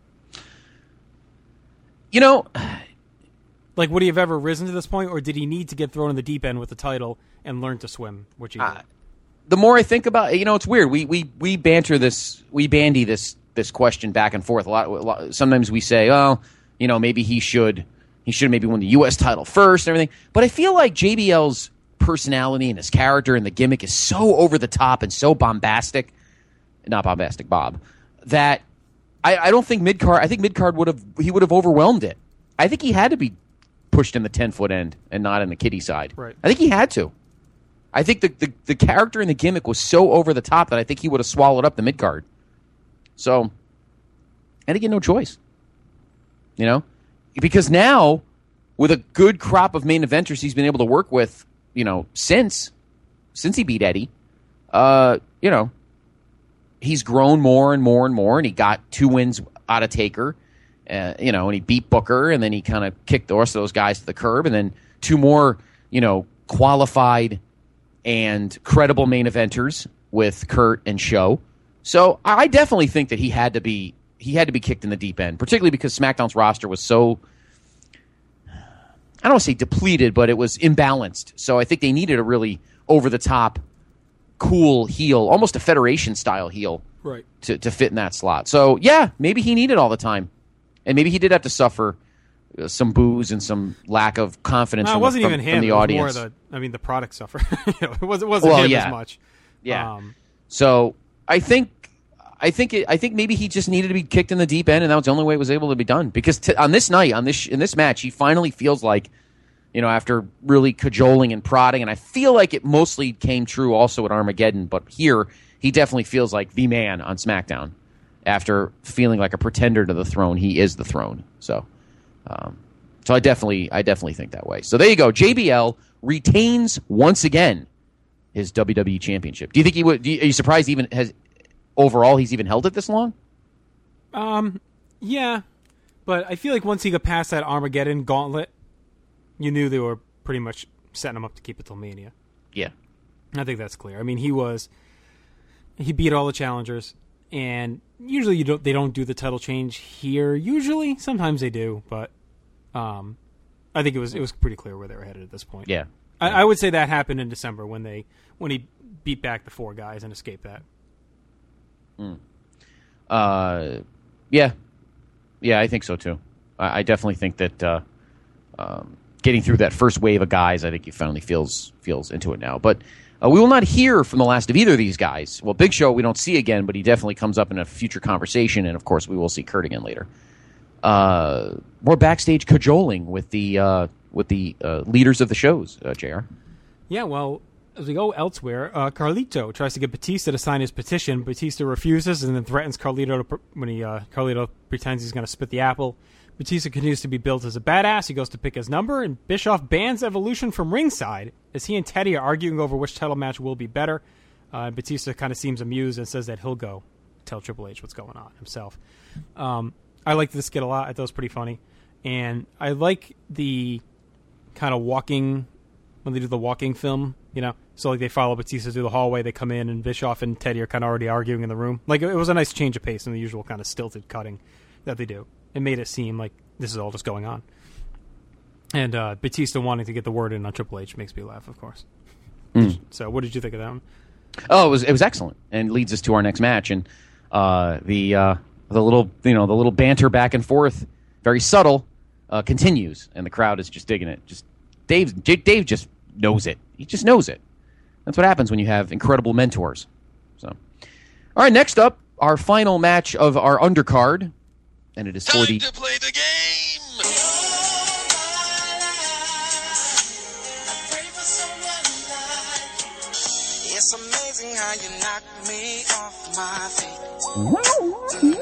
Like would he have ever risen to this point, or did he need to get thrown in the deep end with the title and learn to swim, which he did? The more I think about it, it's weird. We banter this, we bandy this question back and forth a lot. Sometimes we say, maybe he should maybe win the U.S. title first and everything. But I feel like JBL's personality and his character and the gimmick is so over the top and so bombastic, not bombastic Bob, that I don't think mid-card, I think mid-card would have overwhelmed it. I think he had to be pushed in the 10-foot end and not in the kiddie side. Right. I think he had to. I think the character and the gimmick was so over the top that I think he would have swallowed up the mid-card. So, I think he had no choice. You know? Because now, with a good crop of main eventers he's been able to work with, you know, since he beat Eddie, you know, he's grown more and more and more, and he got 2 wins out of Taker, you know, and he beat Booker, and then he kind of kicked the rest of those guys to the curb, and then 2 more, you know, qualified and credible main eventers with Kurt and Show. So I definitely think that he had to be kicked in the deep end, particularly because SmackDown's roster was so, I don't want to say depleted, but it was imbalanced. So I think they needed a really over-the-top, cool heel, almost a Federation-style heel, right, to fit in that slot. So, yeah, maybe he needed all the time. And maybe he did have to suffer some boos and some lack of confidence it wasn't even him. From the audience. More the product suffered. It wasn't him as much. Yeah. So I think maybe he just needed to be kicked in the deep end, and that was the only way it was able to be done. Because on this night, in this match, he finally feels like, you know, after really cajoling and prodding, and I feel like it mostly came true also at Armageddon, but here he definitely feels like the man on SmackDown. After feeling like a pretender to the throne, he is the throne. So I definitely think that way. So there you go. JBL retains once again his WWE Championship. Do you think he would? Are you surprised overall he's even held it this long? Yeah, but I feel like once he got past that Armageddon gauntlet, you knew they were pretty much setting him up to keep it till Mania. Yeah, I think that's clear. I mean, he beat all the challengers. And usually they don't do the title change here. Usually, sometimes they do, but I think it was pretty clear where they were headed at this point. Yeah, I would say that happened in December when he beat back the 4 guys and escaped that. Yeah, I think so too. I definitely think that getting through that first wave of guys, I think he finally feels into it now. But we will not hear from the last of either of these guys. Well, Big Show we don't see again, but he definitely comes up in a future conversation, and of course we will see Kurt again later. More backstage cajoling with the leaders of the shows, JR. Yeah, well, as we go elsewhere, Carlito tries to get Batista to sign his petition. Batista refuses and then threatens Carlito when Carlito pretends he's going to spit the apple. Batista continues to be billed as a badass. He goes to pick his number, and Bischoff bans Evolution from ringside as he and Teddy are arguing over which title match will be better. Batista kind of seems amused and says that he'll go tell Triple H what's going on himself. I liked this skit a lot. I thought it was pretty funny. And I like the kind of walking, when they do the walking film, you know? So like they follow Batista through the hallway, they come in, and Bischoff and Teddy are kind of already arguing in the room. Like, it was a nice change of pace from the usual kind of stilted cutting that they do. It made it seem like this is all just going on. And Batista wanting to get the word in on Triple H makes me laugh, of course. So what did you think of that one? Oh, it was excellent, and leads us to our next match. And the little banter back and forth, very subtle, continues, and the crowd is just digging it. Just Dave just knows it. He just knows it. That's what happens when you have incredible mentors. So, all right, next up, our final match of our undercard, and it is for the. Time to play the game. It's amazing how you knock me off my feet.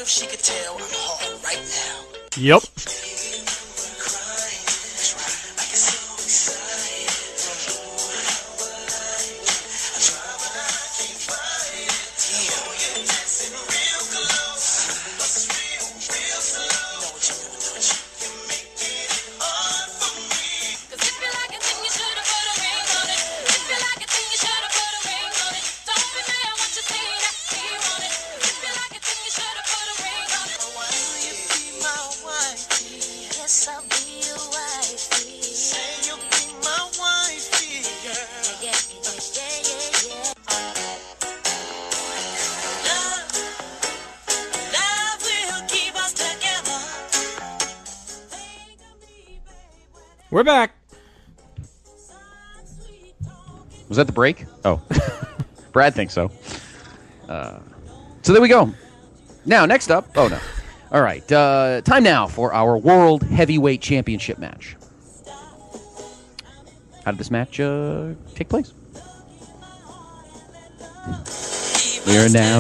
if she could tell I'm hard right now. Yep. We're back. Was that the break? Oh. Brad thinks so. So there we go. Now, next up. Oh, no. All right. Time now for our World Heavyweight Championship match. How did this match take place? We are now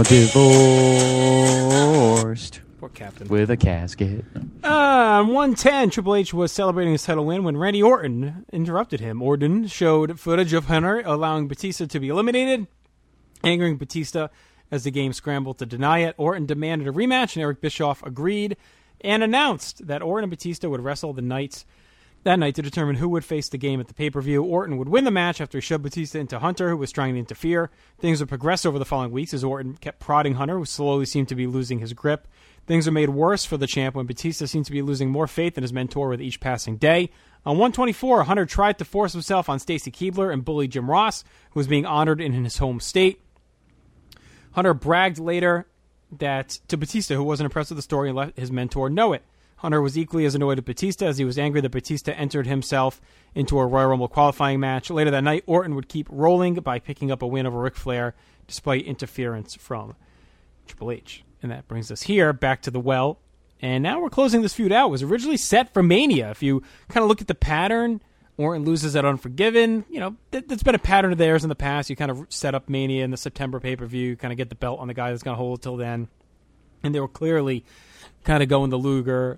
divorced. Poor Captain. With a casket. On 110, Triple H was celebrating his title win when Randy Orton interrupted him. Orton showed footage of Hunter allowing Batista to be eliminated, angering Batista as the game scrambled to deny it. Orton demanded a rematch, and Eric Bischoff agreed and announced that Orton and Batista would wrestle that night to determine who would face the game at the pay-per-view. Orton would win the match after he shoved Batista into Hunter, who was trying to interfere. Things would progress over the following weeks as Orton kept prodding Hunter, who slowly seemed to be losing his grip. Things are made worse for the champ when Batista seems to be losing more faith in his mentor with each passing day. On 124, Hunter tried to force himself on Stacy Keibler and bullied Jim Ross, who was being honored in his home state. Hunter bragged later to Batista, who wasn't impressed with the story, and let his mentor know it. Hunter was equally as annoyed at Batista as he was angry that Batista entered himself into a Royal Rumble qualifying match. Later that night, Orton would keep rolling by picking up a win over Ric Flair despite interference from Triple H. And that brings us here, back to the well. And now we're closing this feud out. It was originally set for Mania. If you kind of look at the pattern, Orton loses at Unforgiven. You know, that's been a pattern of theirs in the past. You kind of set up Mania in the September pay-per-view, kind of get the belt on the guy that's going to hold it till then. And they were clearly kind of going the Luger,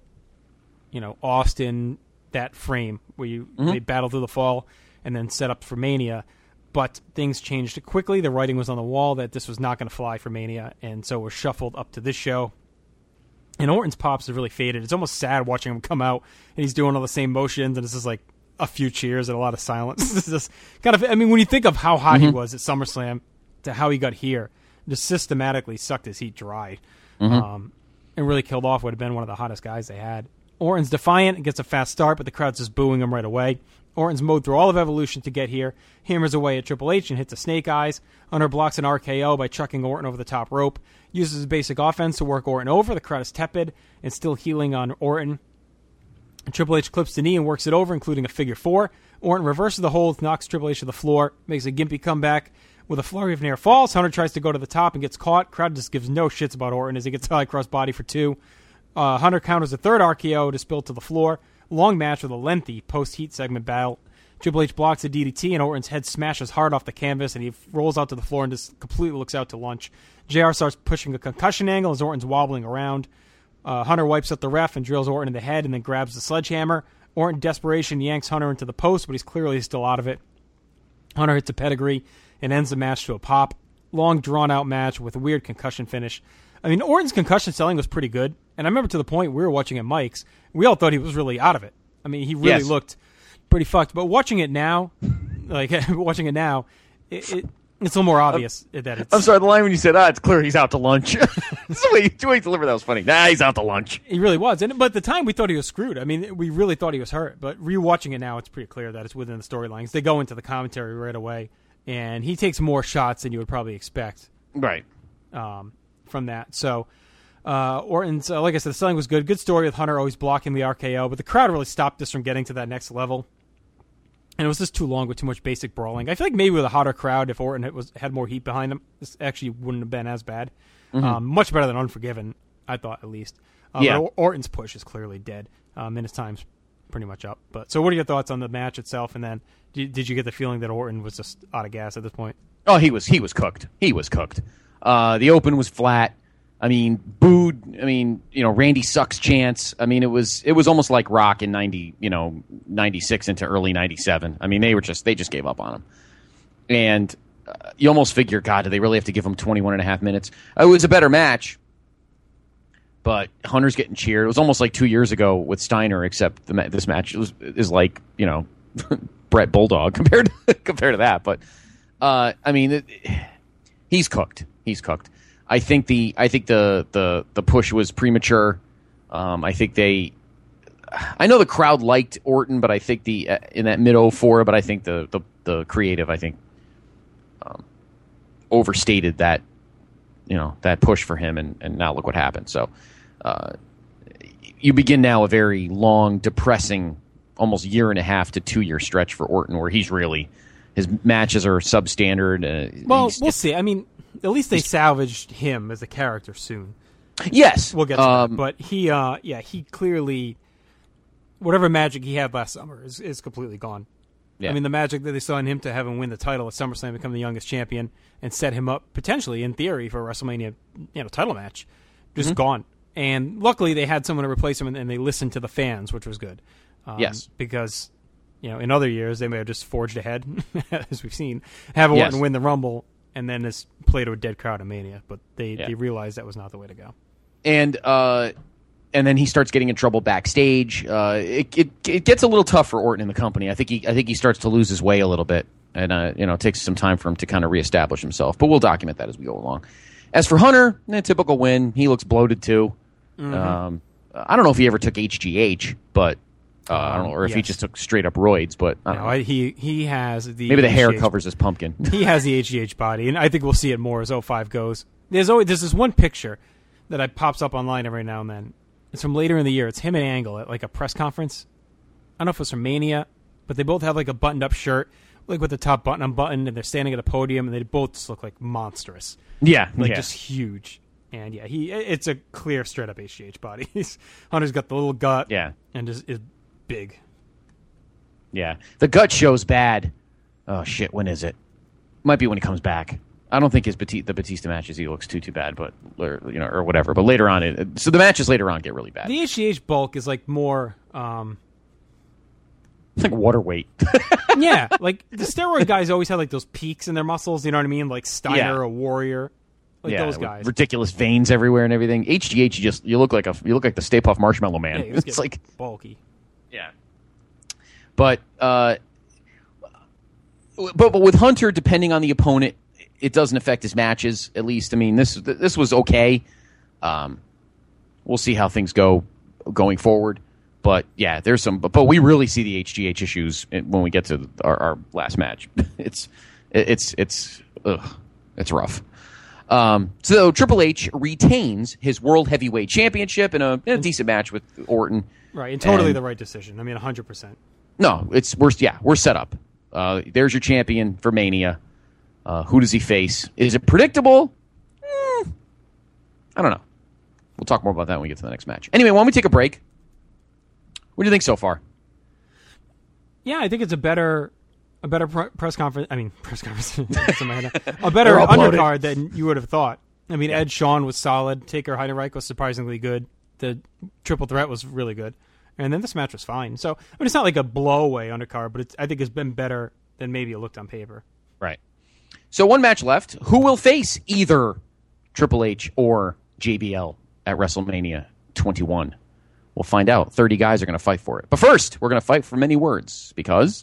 Austin, that frame where they battle through the fall and then set up for Mania. But things changed quickly. The writing was on the wall that this was not going to fly for Mania, and so it was shuffled up to this show. And Orton's pops have really faded. It's almost sad watching him come out, and he's doing all the same motions, and it's just like a few cheers and a lot of silence. It's just kind of, when you think of how hot he was at SummerSlam to how he got here, just systematically sucked his heat dry, and really killed off what had been one of the hottest guys they had. Orton's defiant and gets a fast start, but the crowd's just booing him right away. Orton's mowed through all of Evolution to get here, hammers away at Triple H and hits a Snake Eyes. Hunter blocks an RKO by chucking Orton over the top rope, uses his basic offense to work Orton over. The crowd is tepid and still healing on Orton. Triple H clips the knee and works it over, including a figure four. Orton reverses the hold, knocks Triple H to the floor, makes a gimpy comeback with a flurry of near falls. Hunter tries to go to the top and gets caught. Crowd just gives no shits about Orton as he gets high cross body for two. Hunter counters a third RKO to spill to the floor. Long match with a lengthy post-heat segment battle. Triple H blocks a DDT, and Orton's head smashes hard off the canvas, and he rolls out to the floor and just completely looks out to lunch. JR starts pushing a concussion angle as Orton's wobbling around. Hunter wipes up the ref and drills Orton in the head and then grabs the sledgehammer. Orton, in desperation, yanks Hunter into the post, but he's clearly still out of it. Hunter hits a pedigree and ends the match to a pop. Long, drawn-out match with a weird concussion finish. Orton's concussion selling was pretty good. And I remember to the point we were watching at Mike's, we all thought he was really out of it. He really looked pretty fucked. But watching it now, it's a little more obvious that it's... I'm sorry, the line when you said, it's clear he's out to lunch. The way you delivered that was funny. Nah, he's out to lunch. He really was. But at the time, we thought he was screwed. We really thought he was hurt. But rewatching it now, it's pretty clear that it's within the storylines. They go into the commentary right away, and he takes more shots than you would probably expect. Right. From that. So... Orton's, like I said, the selling was good. Good story with Hunter always blocking the RKO, but the crowd really stopped this from getting to that next level. And it was just too long with too much basic brawling. I feel like maybe with a hotter crowd, if Orton had more heat behind him, this actually wouldn't have been as bad. Much better than Unforgiven, I thought, at least. But Orton's push is clearly dead, and his time's pretty much up. But so what are your thoughts on the match itself? And then did you get the feeling that Orton was just out of gas at this point? Oh, he was cooked. He was cooked. The open was flat. I mean, booed. I mean, Randy sucks chants. I mean, it was almost like Rock in 96 into early 97. I mean, they just gave up on him. And you almost figure, God, do they really have to give him 21 and a half minutes? It was a better match, but Hunter's getting cheered. It was almost like 2 years ago with Steiner, except this match is like, Brett Bulldog compared to that. But I mean, he's cooked. He's cooked. I think the push was premature. I think I know the crowd liked Orton, but I think in that mid 04, but I think the creative, I think, overstated that push for him, and now look what happened. So you begin now a very long, depressing, almost year and a half to 2 year stretch for Orton, where his matches are substandard. Well, we'll see. I mean, at least they salvaged him as a character soon. Yes, we'll get to that. But he clearly, whatever magic he had last summer is completely gone. Yeah. I mean, the magic that they saw in him to have him win the title at SummerSlam, become the youngest champion, and set him up potentially, in theory, for a WrestleMania title match, just gone. And luckily, they had someone to replace him, and they listened to the fans, which was good. Yes, because in other years they may have just forged ahead, as we've seen, have Orton win the Rumble, and then just play to a dead crowd in Mania. But they realized that was not the way to go. And then he starts getting in trouble backstage. It gets a little tough for Orton in the company. I think he starts to lose his way a little bit, and it takes some time for him to kind of reestablish himself. But we'll document that as we go along. As for Hunter, typical win. He looks bloated too. Mm-hmm. I don't know if he ever took HGH, but I don't know, or if he just took straight up roids. But I don't know. He has the maybe the hair covers his pumpkin. He has the HGH body, and I think we'll see it more as 05 goes. There's this one picture that pops up online every now and then. It's from later in the year. It's him and Angle at like a press conference. I don't know if it was from Mania, but they both have like a buttoned-up shirt, like with the top button unbuttoned, and they're standing at a podium, and they both just look like monstrous. Yeah, just huge. And it's a clear straight-up HGH body. Hunter's got the little gut, and is big. Yeah, the gut show's bad. Oh shit, when is it? Might be when he comes back. I don't think the Batista matches he looks too bad, but or whatever. But later on, so the matches later on get really bad. The HGH bulk is like more, it's like water weight. Yeah, like the steroid guys always have like those peaks in their muscles. You know what I mean? Like Steiner or Warrior, those guys. Ridiculous veins everywhere and everything. HGH, you look like the Stay Puft Marshmallow Man. Yeah, it's like bulky. Yeah, but with Hunter, depending on the opponent, it doesn't affect his matches, at least. I mean, this was okay. We'll see how things go going forward. But, yeah, there's some... But we really see the HGH issues when we get to our last match. It's rough. So Triple H retains his World Heavyweight Championship in a decent match with Orton. Right, and totally the right decision. I mean, 100%. No, we're set up. There's your champion for Mania. Who does he face? Is it predictable? I don't know. We'll talk more about that when we get to the next match. Anyway, why don't we take a break? What do you think so far? Yeah, I think it's a better press conference. I mean, press conference. A better undercard than you would have thought. I mean, Ed Shawn was solid. Taker Heidenreich was surprisingly good. The triple threat was really good. And then this match was fine. So, I mean, it's not like a blow-away undercard, but I think it's been better than maybe it looked on paper. Right. So one match left. Who will face either Triple H or JBL at WrestleMania 21? We'll find out. 30 guys are going to fight for it. But first, we're going to fight for many words. Because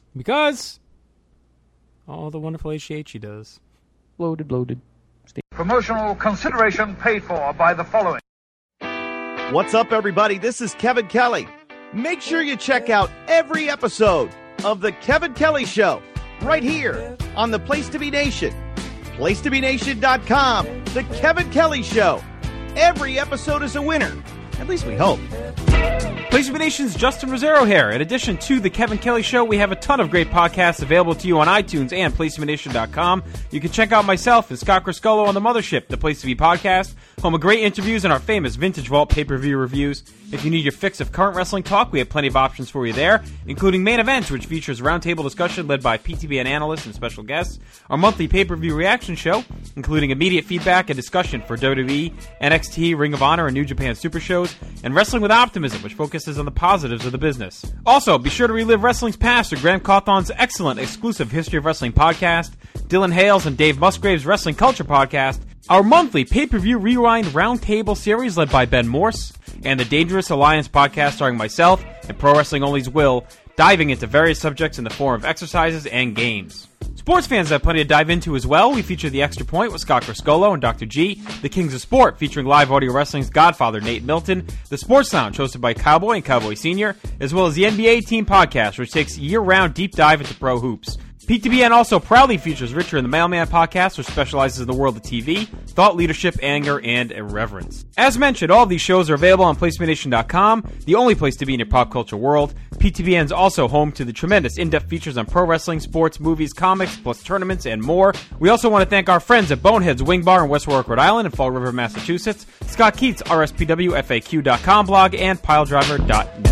all the wonderful HGH he does. Bloated. Promotional consideration paid for by the following. What's up, everybody? This is Kevin Kelly. Make sure you check out every episode of The Kevin Kelly Show right here on the Place to Be Nation. PlaceToBeNation.com. The Kevin Kelly Show. Every episode is a winner. At least we hope. Place to Be Nation's Justin Rosero here. In addition to The Kevin Kelly Show, we have a ton of great podcasts available to you on iTunes and PlaceToBeNation.com. You can check out myself and Scott Criscuolo on The Mothership, the Place to Be podcast, home of great interviews and our famous Vintage Vault pay-per-view reviews. If you need your fix of current wrestling talk, we have plenty of options for you there, including Main Events, which features roundtable discussion led by PTBN analysts and special guests, our monthly pay-per-view reaction show, including immediate feedback and discussion for WWE, NXT, Ring of Honor, and New Japan Super Shows, and Wrestling with Optimism, which focuses on the positives of the business. Also, be sure to relive wrestling's past through Graham Cawthon's excellent exclusive History of Wrestling podcast, Dylan Hales and Dave Musgrave's Wrestling Culture podcast, our monthly pay-per-view rewind roundtable series led by Ben Morse, and the Dangerous Alliance podcast starring myself and Pro Wrestling Only's Will, diving into various subjects in the form of exercises and games. Sports fans have plenty to dive into as well. We feature The Extra Point with Scott Criscolo and Dr. G, The Kings of Sport featuring live audio wrestling's godfather Nate Milton, The Sports Lounge hosted by Cowboy and Cowboy Sr., as well as the NBA Team Podcast, which takes a year-round deep dive into pro hoops. PTBN also proudly features Richard and the Mailman podcast, which specializes in the world of TV, thought leadership, anger, and irreverence. As mentioned, all of these shows are available on PlaceToBeNation.com, the only place to be in your pop culture world. PTBN is also home to the tremendous in-depth features on pro wrestling, sports, movies, comics, plus tournaments, and more. We also want to thank our friends at Bonehead's Wing Bar in West Warwick, Rhode Island, and Fall River, Massachusetts, Scott Keats, RSPWFAQ.com blog, and PileDriver.net.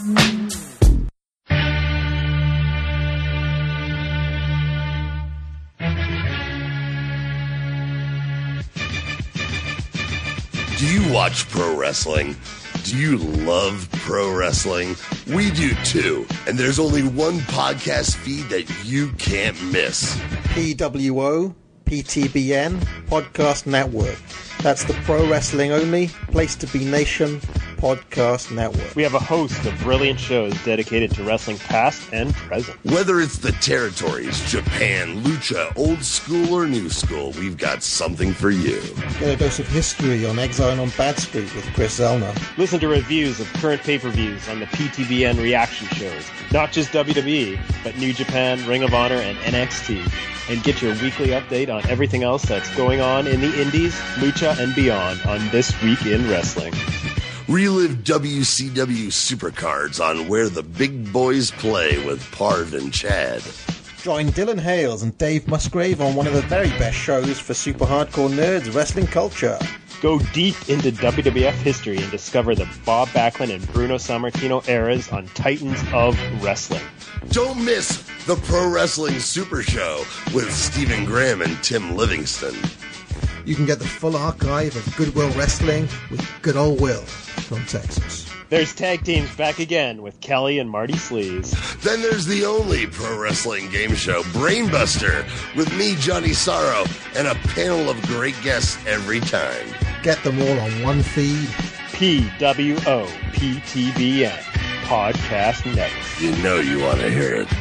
Do you watch pro wrestling? Do you love pro wrestling? We do too. And there's only one podcast feed that you can't miss. PWO, PTBN, Podcast Network. That's the Pro Wrestling Only, Place to Be Nation Podcast Network. We have a host of brilliant shows dedicated to wrestling past and present. Whether it's the territories, Japan, Lucha, old school or new school, we've got something for you. Get a dose of history on Exile on Bad Street with Chris Zellner. Listen to reviews of current pay-per-views on the PTBN reaction shows. Not just WWE, but New Japan, Ring of Honor, and NXT. And get your weekly update on everything else that's going on in the indies, Lucha, and beyond on This Week in Wrestling. Relive WCW Supercards on Where the Big Boys Play with Parv and Chad. Join Dylan Hales and Dave Musgrave on one of the very best shows for super hardcore nerds, Wrestling Culture. Go deep into WWF history and discover the Bob Backlund and Bruno Sammartino eras on Titans of Wrestling. Don't miss the Pro Wrestling Super Show with Stephen Graham and Tim Livingston. You can get the full archive of Goodwill Wrestling with Good Old Will from Texas. There's tag teams back again with Kelly and Marty Sleaze. Then there's the only pro wrestling game show, Brainbuster, with me, Johnny Sorrow, and a panel of great guests every time. Get them all on one feed. PWO PTBN Podcast Network. You know you want to hear it.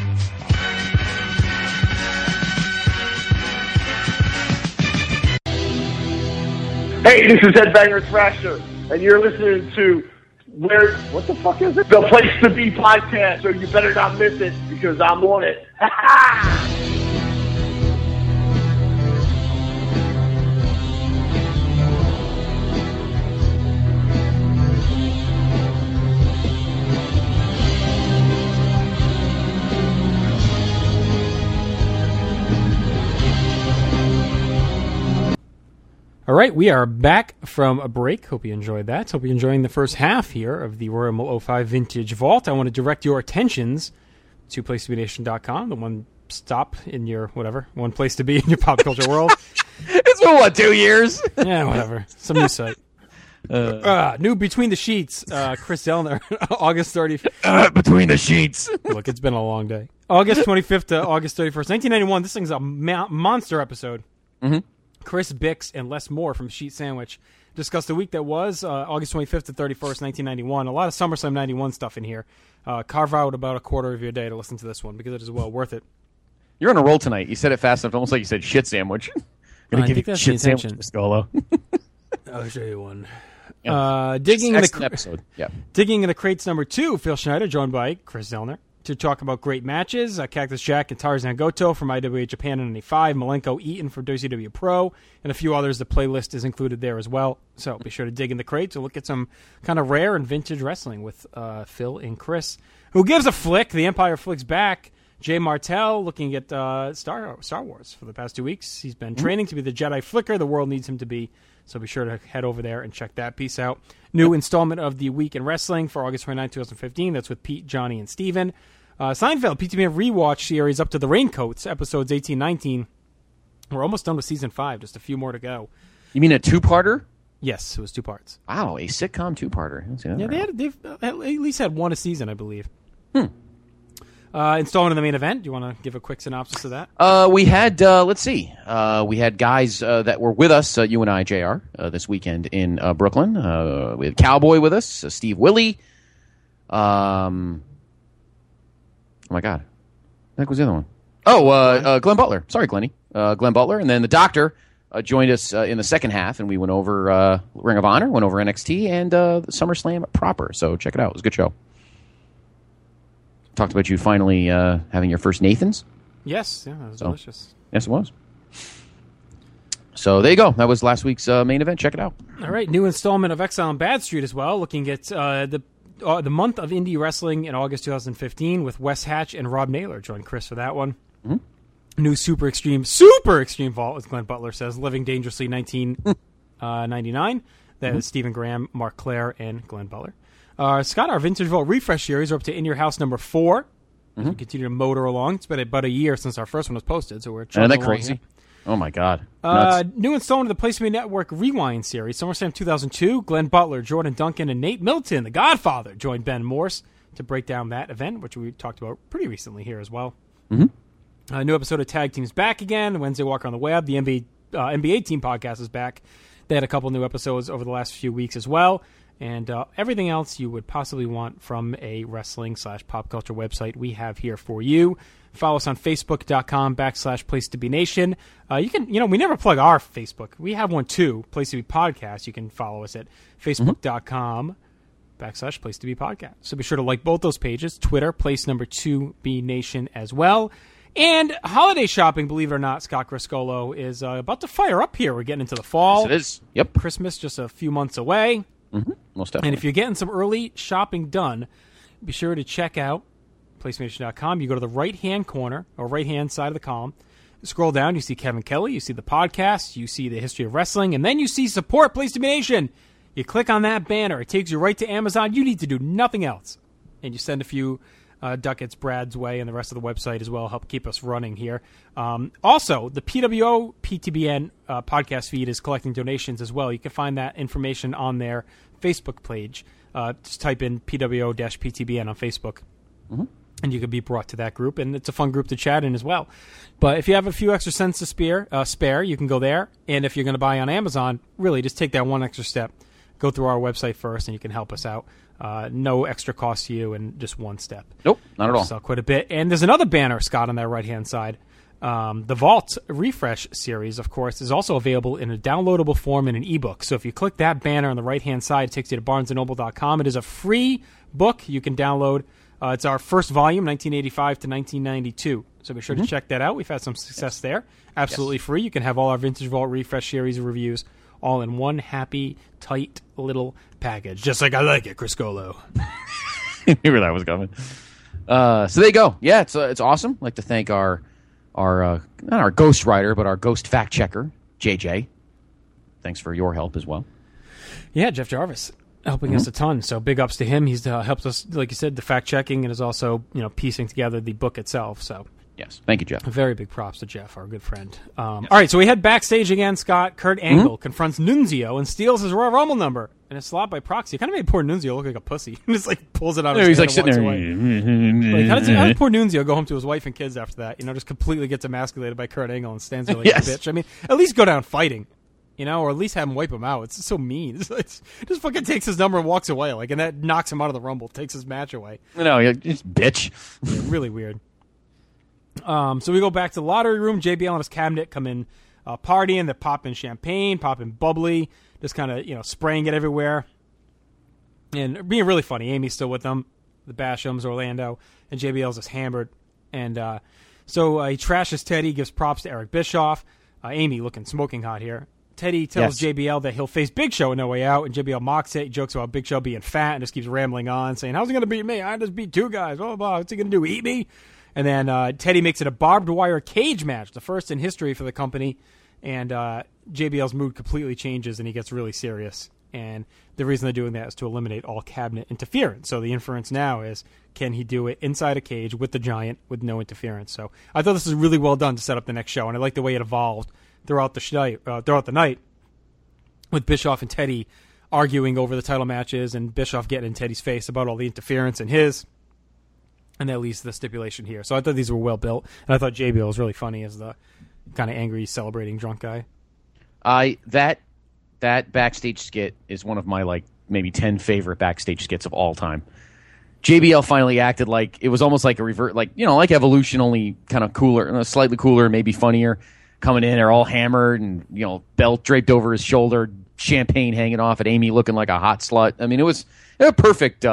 Hey, this is Ed Banger Thrasher, and you're listening to what the fuck is it? The Place to Be podcast, so you better not miss it, because I'm on it. All right, we are back from a break. Hope you enjoyed that. Hope you're enjoying the first half here of the Royal Rumble 05 Vintage Vault. I want to direct your attentions to PlaceToBeNation.com, the one stop in your, one place to be in your pop culture world. It's been, 2 years? Yeah, whatever. Some new site. New Between the Sheets, Chris Zellner, August 30th. Between the Sheets. Look, it's been a long day. August 25th to August 31st, 1991. This thing's a monster episode. Mm-hmm. Chris Bix and Les Moore from Sheet Sandwich discussed the week that was, August 25th to 31st, 1991. A lot of SummerSlam 91 stuff in here. Carve out about a quarter of your day to listen to this one because it is well worth it. You're on a roll tonight. You said it fast enough, almost like you said shit sandwich. I think that's shit the sandwich, intention. Scolo. I'll show you one. Yeah. Digging in the crates number 2, Phil Schneider, joined by Chris Zellner, to talk about great matches. Cactus Jack and Tarzan Goto from IWA Japan in 95, Malenko Eaton for WCW Pro, and a few others. The playlist is included there as well. So be sure to dig in the crates to look at some kind of rare and vintage wrestling with Phil and Chris. Who gives a flick? The Empire flicks back. Jay Martell looking at Star Wars for the past 2 weeks. He's been training to be the Jedi Flicker the world needs him to be. So be sure to head over there and check that piece out. New installment of the Week in Wrestling for August 29, 2015. That's with Pete, Johnny, and Steven. Seinfeld, PTBN Rewatch series up to the Raincoats, episodes 18-19. We're almost done with season 5. Just a few more to go. You mean a two-parter? Yes, it was 2 parts. Wow, a sitcom two-parter. Yeah, they've at least had one a season, I believe. Installment of the main event. Do you want to give a quick synopsis of that? We had, let's see. We had guys that were with us, you and I, JR, this weekend in Brooklyn. We had Cowboy with us, Steve Willie. Oh, my God. That was the other one. Oh, Glenn Butler. Sorry, Glenny. Glenn Butler. And then the Doctor joined us in the second half, and we went over Ring of Honor, went over NXT, and SummerSlam proper. So check it out. It was a good show. Talked about you finally having your first Nathan's. Yes, yeah, it was delicious. Yes, it was. So there you go. That was last week's main event. Check it out. All right, new installment of Exile on Bad Street as well. Looking at the month of indie wrestling in August 2015 with Wes Hatch and Rob Naylor. Join Chris for that one. Mm-hmm. New super extreme vault, as Glenn Butler says, Living Dangerously 1999. That is Stephen Graham, Mark Clare, and Glenn Butler. Scott, our Vintage Vault Refresh Series are up to In Your House number 4. We continue to motor along. It's been about a year since our first one was posted, so we're chugging Isn't that along crazy? here. Oh, my God. New installment of the Place to Be Network Rewind Series, SummerSlam 2002. Glenn Butler, Jordan Duncan, and Nate Milton, the Godfather, joined Ben Morse to break down that event, which we talked about pretty recently here as well. A new episode of Tag Team's back again. Wednesday Walk on the Web. The NBA Team Podcast is back. They had a couple new episodes over the last few weeks as well. And everything else you would possibly want from a wrestling/pop culture website we have here for you. Follow us on Facebook.com/Place2Be-Nation. We never plug our Facebook. We have one too, Place to Be Podcast. You can follow us at Facebook.com/Place2Be Podcast. So be sure to like both those pages. Twitter, Place number 2Be-Nation as well. And holiday shopping, believe it or not, Scott Griscolo is about to fire up here. We're getting into the fall. Yes, it is. Yep. Christmas just a few months away. Most definitely. And if you're getting some early shopping done, be sure to check out PlaceMation.com. You go to the right-hand corner, or right-hand side of the column. Scroll down, you see Kevin Kelly, you see the podcast, you see the history of wrestling, and then you see support Place to Be Nation. You click on that banner. It takes you right to Amazon. You need to do nothing else. And you send a few ducats Brad's way and the rest of the website as well. Help keep us running here. Also, the PWO PTBN podcast feed is collecting donations as well. You can find that information on their Facebook page. Just type in PWO-PTBN on Facebook. And you can be brought to that group, and it's a fun group to chat in as well. But if you have a few extra cents to spare, you can go there. And if you're going to buy on Amazon, really just take that one extra step. Go through our website first, and you can help us out. No extra cost to you, and just one step. Nope, not at all. Sell quite a bit. And there's another banner, Scott, on that right-hand side. The Vault Refresh Series, of course, is also available in a downloadable form in an ebook. So if you click that banner on the right-hand side, it takes you to BarnesandNoble.com. It is a free book you can download. It's our first volume, 1985 to 1992. So be sure to check that out. We've had some success there. Absolutely free. You can have all our Vintage Vault Refresh Series reviews all in one happy, tight little package. Just like I like it, Chris Golo. I knew where that was coming. So there you go. Yeah, it's awesome. I'd like to thank our not our ghost writer, but our ghost fact checker, JJ. Thanks for your help as well. Yeah, Jeff Jarvis. Helping us a ton, so big ups to him. He's helped us, like you said, the fact checking, and is also piecing together the book itself. So yes, thank you, Jeff. Very big props to Jeff, our good friend. All right, so we head backstage again. Scott Kurt Angle confronts Nunzio and steals his Royal Rumble number and a slot by proxy. It kind of made poor Nunzio look like a pussy. He just pulls it out. Of his he's hand like and sitting there. Like, how does poor Nunzio go home to his wife and kids after that? Just completely gets emasculated by Kurt Angle and stands there like a bitch. I mean, at least go down fighting. Or at least have him wipe him out. It's so mean. It's just fucking takes his number and walks away. And that knocks him out of the Rumble, takes his match away. No, just bitch. Yeah, really weird. So we go back to the lottery room. JBL and his cabinet come in partying. They're popping champagne, popping bubbly, just kind of, spraying it everywhere. And being really funny. Amy's still with them, the Bashams, Orlando, and JBL's just hammered. And so he trashes Teddy, gives props to Eric Bischoff. Amy looking smoking hot here. Teddy tells JBL that he'll face Big Show in No Way Out, and JBL mocks it. He jokes about Big Show being fat and just keeps rambling on, saying, how's he going to beat me? I just beat 2 guys. Blah, blah, blah. What's he going to do, eat me? And then Teddy makes it a barbed wire cage match, the first in history for the company, and JBL's mood completely changes, and he gets really serious. And the reason they're doing that is to eliminate all cabinet interference. So the inference now is, can he do it inside a cage with the Giant with no interference? So I thought this was really well done to set up the next show, and I like the way it evolved throughout the night with Bischoff and Teddy arguing over the title matches and Bischoff getting in Teddy's face about all the interference in his. And that leads to the stipulation here. So I thought these were well built, and I thought JBL was really funny as the kind of angry, celebrating drunk guy. That backstage skit is one of my maybe 10 favorite backstage skits of all time. JBL finally acted like it was almost like a revert, like Evolution, only kind of cooler, slightly cooler, maybe funnier. Coming in, they're all hammered and belt draped over his shoulder, champagne hanging off at Amy, looking like a hot slut. I mean, it was a perfect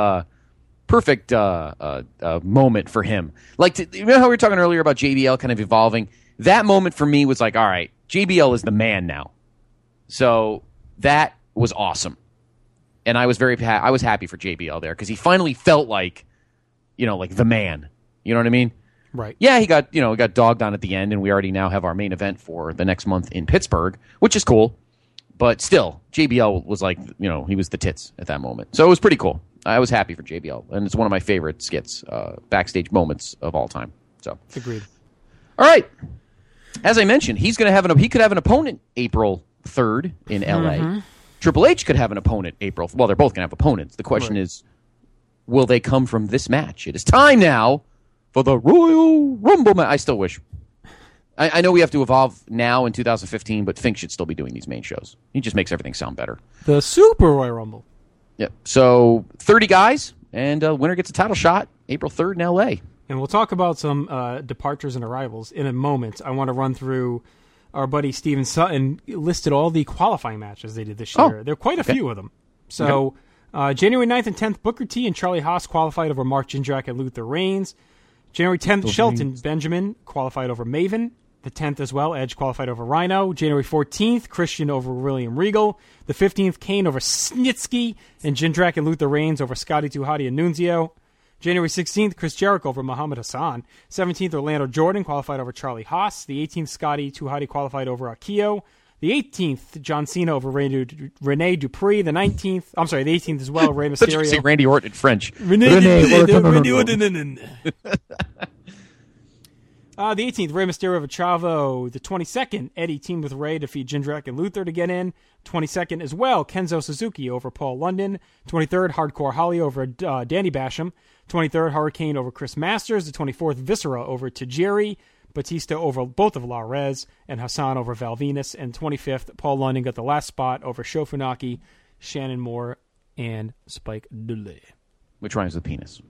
moment for him. You know how we were talking earlier about JBL kind of evolving? That moment for me was like, all right, JBL is the man now. So that was awesome. And I was happy for JBL there because he finally felt like the man. You know what I mean? Right. Yeah, he got dogged on at the end, and we already now have our main event for the next month in Pittsburgh, which is cool. But still, JBL was he was the tits at that moment. So it was pretty cool. I was happy for JBL, and it's one of my favorite skits, backstage moments of all time. So agreed. All right. As I mentioned, he could have an opponent April 3rd in LA. Triple H could have an opponent April. Well, they're both going to have opponents. The question is, will they come from this match? It is time now for the Royal Rumble match. I still wish. I know we have to evolve now in 2015, but Fink should still be doing these main shows. He just makes everything sound better. The Super Royal Rumble. Yep. So 30 guys, and winner gets a title shot April 3rd in LA. And we'll talk about some departures and arrivals in a moment. I want to run through our buddy Steven Sutton listed all the qualifying matches they did this year. There are quite a few of them. So January 9th and 10th, Booker T and Charlie Haas qualified over Mark Jindrak and Luther Reigns. January 10th, Shelton Benjamin qualified over Maven. The 10th as well, Edge qualified over Rhino. January 14th, Christian over William Regal. The 15th, Kane over Snitsky. And Jindrak and Luther Reigns over Scotty 2 Hotty and Nunzio. January 16th, Chris Jericho over Muhammad Hassan. 17th, Orlando Jordan qualified over Charlie Haas. The 18th, Scotty 2 Hotty qualified over Akio. The 18th, John Cena over Rene Dupree. The 18th as well, Rey Mysterio. Say Randy Orton in French. Randy Orton. The 18th, Rey Mysterio over Chavo. The 22nd, Eddie teamed with Rey to defeat Jindrak and Luther to get in. 22nd as well, Kenzo Suzuki over Paul London. 23rd, Hardcore Holly over Danny Basham. 23rd, Hurricane over Chris Masters. The 24th, Viscera over Tajiri. Batista over both of Laurez. And Hassan over Val Venus. And 25th, Paul London got the last spot over Shofunaki, Shannon Moore, and Spike Dudley. Which rhymes with penis.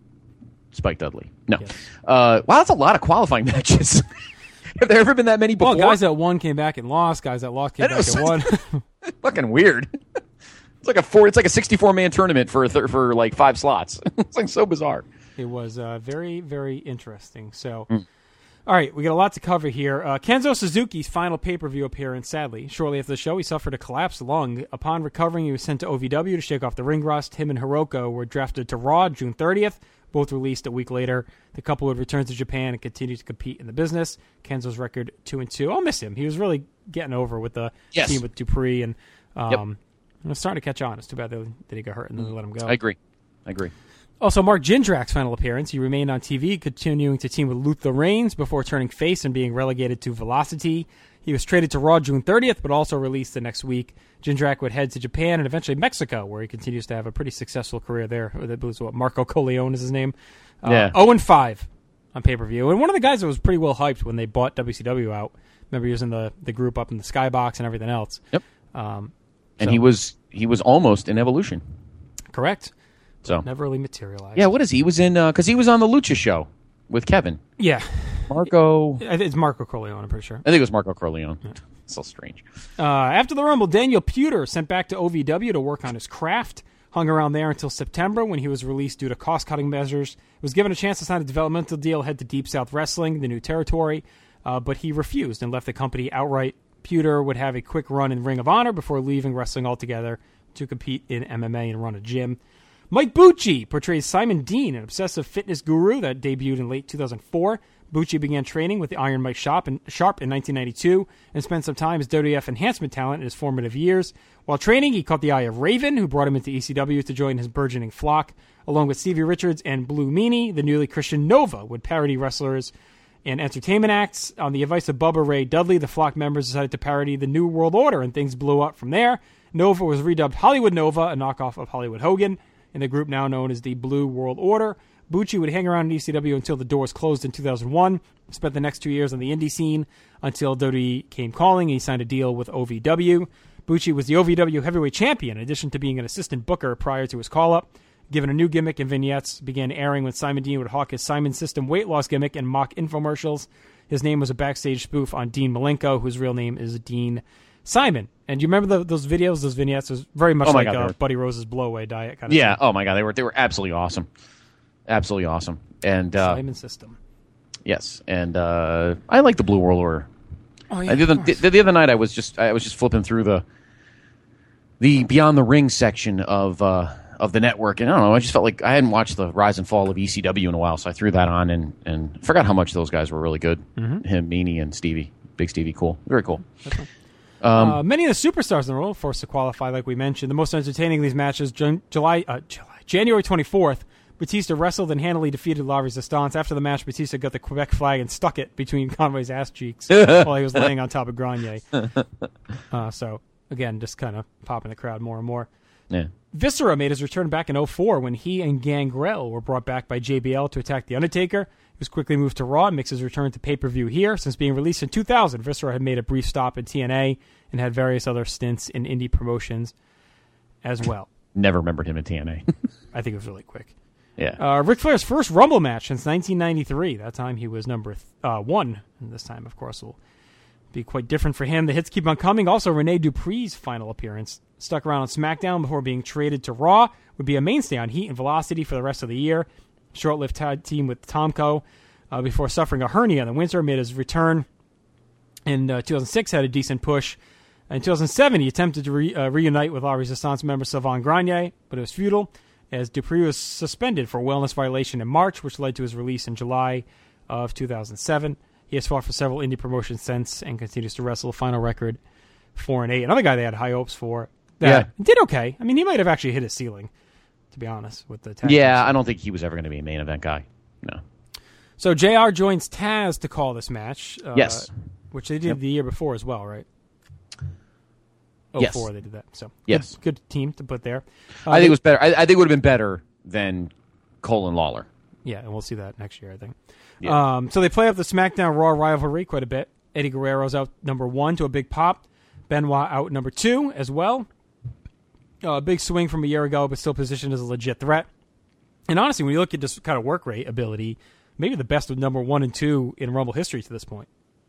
Spike Dudley. No. Yes. Wow, that's a lot of qualifying matches. Have there ever been that many before? Well, guys that won came back and lost. Guys that lost came back and won. Fucking weird. It's like a 64-man tournament for 5 slots. It's so bizarre. It was very, very interesting. So, all right, we got a lot to cover here. Kenzo Suzuki's final pay-per-view appearance, sadly. Shortly after the show, he suffered a collapsed lung. Upon recovering, he was sent to OVW to shake off the ring rust. Him and Hiroko were drafted to Raw June 30th. Both released a week later. The couple would return to Japan and continue to compete in the business. Kenzo's record 2-2. I'll miss him. He was really getting over with the team with Dupree, and it was starting to catch on. It's too bad that he got hurt and then they let him go. I agree. Also, Mark Jindrak's final appearance. He remained on TV, continuing to team with Luther Reigns before turning face and being relegated to Velocity. He was traded to Raw June 30th, but also released the next week. Jindrak would head to Japan and eventually Mexico, where he continues to have a pretty successful career there. That was Marco Corleone is his name. 0-5 on pay-per-view. And one of the guys that was pretty well hyped when they bought WCW out. Remember, he was in the group up in the Skybox and everything else. Yep. And he was almost in Evolution. Correct. So never really materialized. Yeah, what is he? He was in because he was on the Lucha show with Kevin. Yeah. Marco. It's Marco Corleone, I'm pretty sure. I think it was Marco Corleone. Yeah. So strange. After the Rumble, Daniel Puder sent back to OVW to work on his craft. Hung around there until September when he was released due to cost-cutting measures. Was given a chance to sign a developmental deal, head to Deep South Wrestling, the new territory, but he refused and left the company outright. Puder would have a quick run in Ring of Honor before leaving wrestling altogether to compete in MMA and run a gym. Mike Bucci portrays Simon Dean, an obsessive fitness guru that debuted in late 2004. Bucci began training with the Iron Mike Sharp in 1992 and spent some time as WWF enhancement talent in his formative years. While training, he caught the eye of Raven, who brought him into ECW to join his burgeoning flock. Along with Stevie Richards and Blue Meanie, the newly Christian Nova would parody wrestlers and entertainment acts. On the advice of Bubba Ray Dudley, the flock members decided to parody the New World Order, and things blew up from there. Nova was redubbed Hollywood Nova, a knockoff of Hollywood Hogan, in the group now known as the Blue World Order. Bucci would hang around in ECW until the doors closed in 2001, spent the next 2 years on the indie scene until WWE came calling, and he signed a deal with OVW. Bucci was the OVW heavyweight champion, in addition to being an assistant booker prior to his call-up. Given a new gimmick and vignettes began airing when Simon Dean would hawk his Simon System weight loss gimmick and mock infomercials. His name was a backstage spoof on Dean Malenko, whose real name is Dean Simon. And do you remember those videos, those vignettes? It was very much Buddy Rose's Blow-Away Diet kind of thing. Oh my God, they were absolutely awesome. Absolutely awesome. And Simon System. Yes, and I like the Blue World Order. Oh, yeah, the other night I was just flipping through the Beyond the Ring section of the network, and I don't know, I just felt like I hadn't watched the rise and fall of ECW in a while, so I threw that on and forgot how much those guys were really good. Mm-hmm. Him, Meanie, and Stevie. Big Stevie, cool. Very cool. Many of the superstars in the world forced to qualify, like we mentioned. The most entertaining of these matches, January 24th, Batista wrestled and handily defeated La Resistance. After the match, Batista got the Quebec flag and stuck it between Conway's ass cheeks while he was laying on top of Grenier. So, again, just kind of popping the crowd more and more. Yeah. Viscera made his return back in 2004 when he and Gangrel were brought back by JBL to attack The Undertaker. He was quickly moved to Raw and makes his return to pay-per-view here. Since being released in 2000, Viscera had made a brief stop in TNA and had various other stints in indie promotions as well. Never remembered him in TNA. I think it was really quick. Yeah. Ric Flair's first Rumble match since 1993. That time he was number 1. And this time, of course, will be quite different for him. The hits keep on coming. Also, Rene Dupree's final appearance. Stuck around on SmackDown before being traded to Raw. Would be a mainstay on Heat and Velocity for the rest of the year. Short-lived tag team with Tomko before suffering a hernia in the winter. Made his return in 2006. Had a decent push. In 2007, he attempted to reunite with La Resistance member Sylvain Grenier, but it was futile, as Dupree was suspended for a wellness violation in March, which led to his release in July of 2007. He has fought for several indie promotions since and continues to wrestle. Final record 4-8. Another guy they had high hopes for. Did okay. I mean, he might have actually hit his ceiling, to be honest, with the tag. Yeah, I don't think he was ever going to be a main event guy. No. So JR joins Taz to call this match. Yes. Which they did the year before as well, right? Yes. 04 they did that. So yes. Good team to put there. I think it was better. I think it would have been better than Cole and Lawler. Yeah, and we'll see that next year, I think. Yeah. So they play up the SmackDown Raw rivalry quite a bit. Eddie Guerrero's out number 1 to a big pop. Benoit out number 2 as well. A big swing from a year ago, but still positioned as a legit threat. And honestly, when you look at this kind of work rate ability, maybe the best of number 1 and 2 in Rumble history to this point.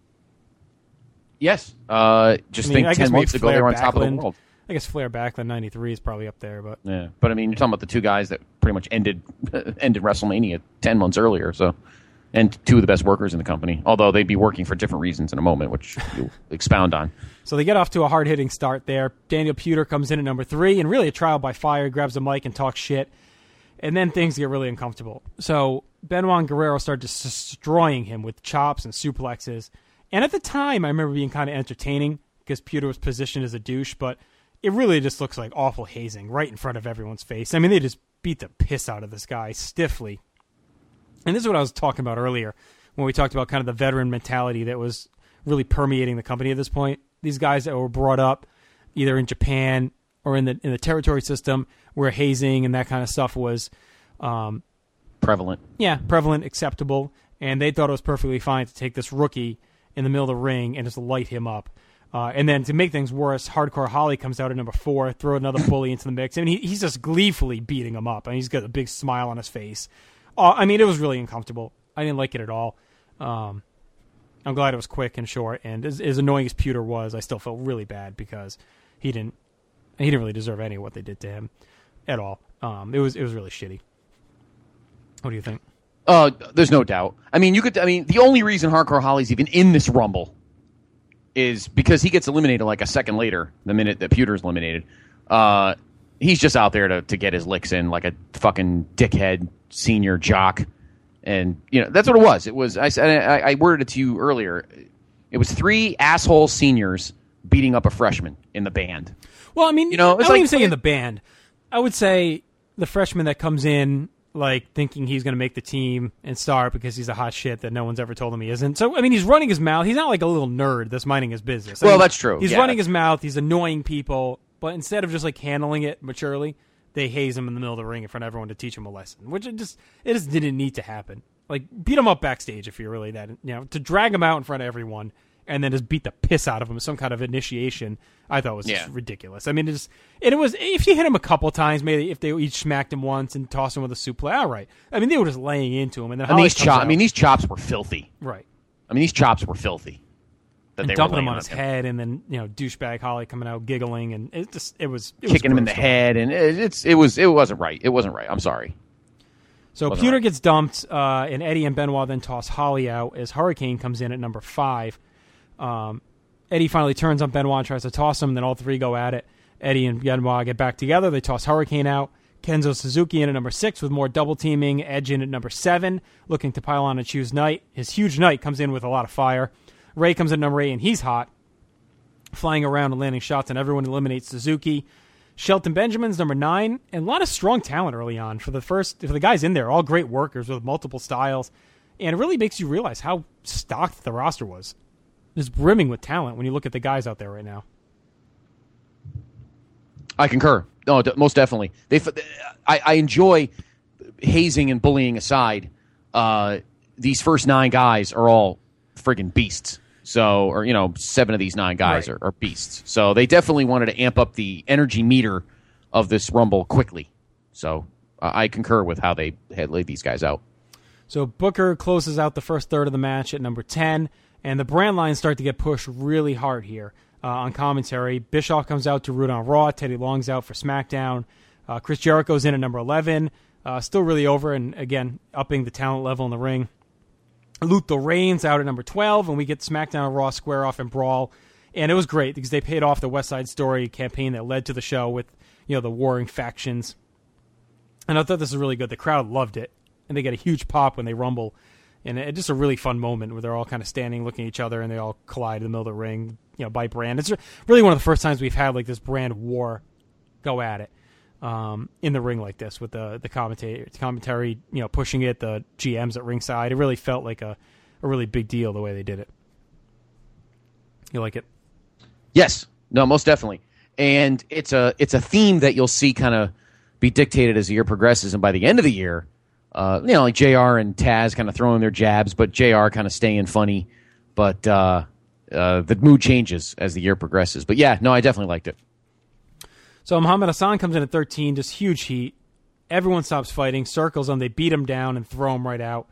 Yes. Think 10 months ago they were on top of the world. I guess Flair Backlund 93 is probably up there, but yeah. But I mean, you're talking about the two guys that pretty much ended WrestleMania 10 months earlier. So, and two of the best workers in the company, although they'd be working for different reasons in a moment, which you'll expound on. So they get off to a hard hitting start there. Daniel Puder comes in at number 3, and really a trial by fire. Grabs the mic and talks shit, and then things get really uncomfortable. So Benoit and Guerrero start destroying him with chops and suplexes. And at the time, I remember being kind of entertaining because Puder was positioned as a douche, but it really just looks like awful hazing right in front of everyone's face. I mean, they just beat the piss out of this guy stiffly. And this is what I was talking about earlier when we talked about kind of the veteran mentality that was really permeating the company at this point. These guys that were brought up either in Japan or in the territory system where hazing and that kind of stuff was prevalent. Yeah, prevalent, acceptable. And they thought it was perfectly fine to take this rookie in the middle of the ring and just light him up. And then to make things worse, Hardcore Holly comes out at number 4, throw another bully into the mix. I mean, he's just gleefully beating him up, and he's got a big smile on his face. I mean, it was really uncomfortable. I didn't like it at all. I'm glad it was quick and short, and as annoying as Puder was, I still felt really bad because he didn't really deserve any of what they did to him at all. It was really shitty. What do you think? There's no doubt. I mean, the only reason Hardcore Holly's even in this Rumble is because he gets eliminated like a second later, the minute that Puder's eliminated. He's just out there to get his licks in like a fucking dickhead senior jock And, that's what it was. It was, I worded it to you earlier. It was 3 asshole seniors beating up a freshman in the band. Well, I mean, I wouldn't even say in the band. I would say the freshman that comes in, like, thinking he's going to make the team and start because he's a hot shit that no one's ever told him he isn't. So, I mean, he's running his mouth. He's not like a little nerd that's minding his business. Well, that's true. He's running his mouth. He's annoying people. But instead of just, like, handling it maturely, they haze him in the middle of the ring in front of everyone to teach him a lesson, which it just didn't need to happen. Like, beat him up backstage if you're really that, to drag him out in front of everyone and then just beat the piss out of him, some kind of initiation, I thought was just ridiculous. I mean, it was, if you hit him a couple times, maybe if they each smacked him once and tossed him with a suplex, all right. I mean, they were just laying into him. And then these chops were filthy. Right. I mean, these chops were filthy. And dumping him on his head, and then, douchebag Holly coming out giggling, and it was kicking him in the head, and it wasn't right. It wasn't right. I'm sorry. So Pewter gets dumped, and Eddie and Benoit then toss Holly out as Hurricane comes in at number 5. Eddie finally turns on Benoit and tries to toss him, and then all 3 go at it. Eddie and Benoit get back together. They toss Hurricane out. Kenzo Suzuki in at number 6 with more double teaming. Edge in at number 7, looking to pile on and choose Knight. His huge Knight comes in with a lot of fire. Ray comes in at number 8, and he's hot, flying around and landing shots, and everyone eliminates Suzuki. Shelton Benjamin's number 9, and a lot of strong talent early on for the guys in there, all great workers with multiple styles, and it really makes you realize how stocked the roster was. Just brimming with talent when you look at the guys out there right now. I concur. No, most definitely. I enjoy hazing and bullying aside. These first 9 guys are all friggin' beasts. So, or 7 of these 9 guys are beasts. So they definitely wanted to amp up the energy meter of this Rumble quickly. So I concur with how they had laid these guys out. So Booker closes out the first third of the match at number 10, and the brand lines start to get pushed really hard here on commentary. Bischoff comes out to root on Raw. Teddy Long's out for SmackDown. Chris Jericho's in at number 11. Still really over, and again, upping the talent level in the ring. Luther Reigns out at number 12, and we get SmackDown and Raw square off and brawl. And it was great because they paid off the West Side Story campaign that led to the show with, the warring factions. And I thought this was really good. The crowd loved it, and they get a huge pop when they rumble. And it's just a really fun moment where they're all kind of standing, looking at each other, and they all collide in the middle of the ring, by brand. It's really one of the first times we've had like this brand war go at it. In the ring like this with the commentary, pushing it, the GMs at ringside. It really felt like a really big deal the way they did it. You like it? Yes. No, most definitely. And it's a theme that you'll see kind of be dictated as the year progresses, and by the end of the year, like JR and Taz kind of throwing their jabs, but JR kind of staying funny. But the mood changes as the year progresses. But yeah, no, I definitely liked it. So Muhammad Hassan comes in at 13, just huge heat. Everyone stops fighting, circles him, they beat him down and throw him right out.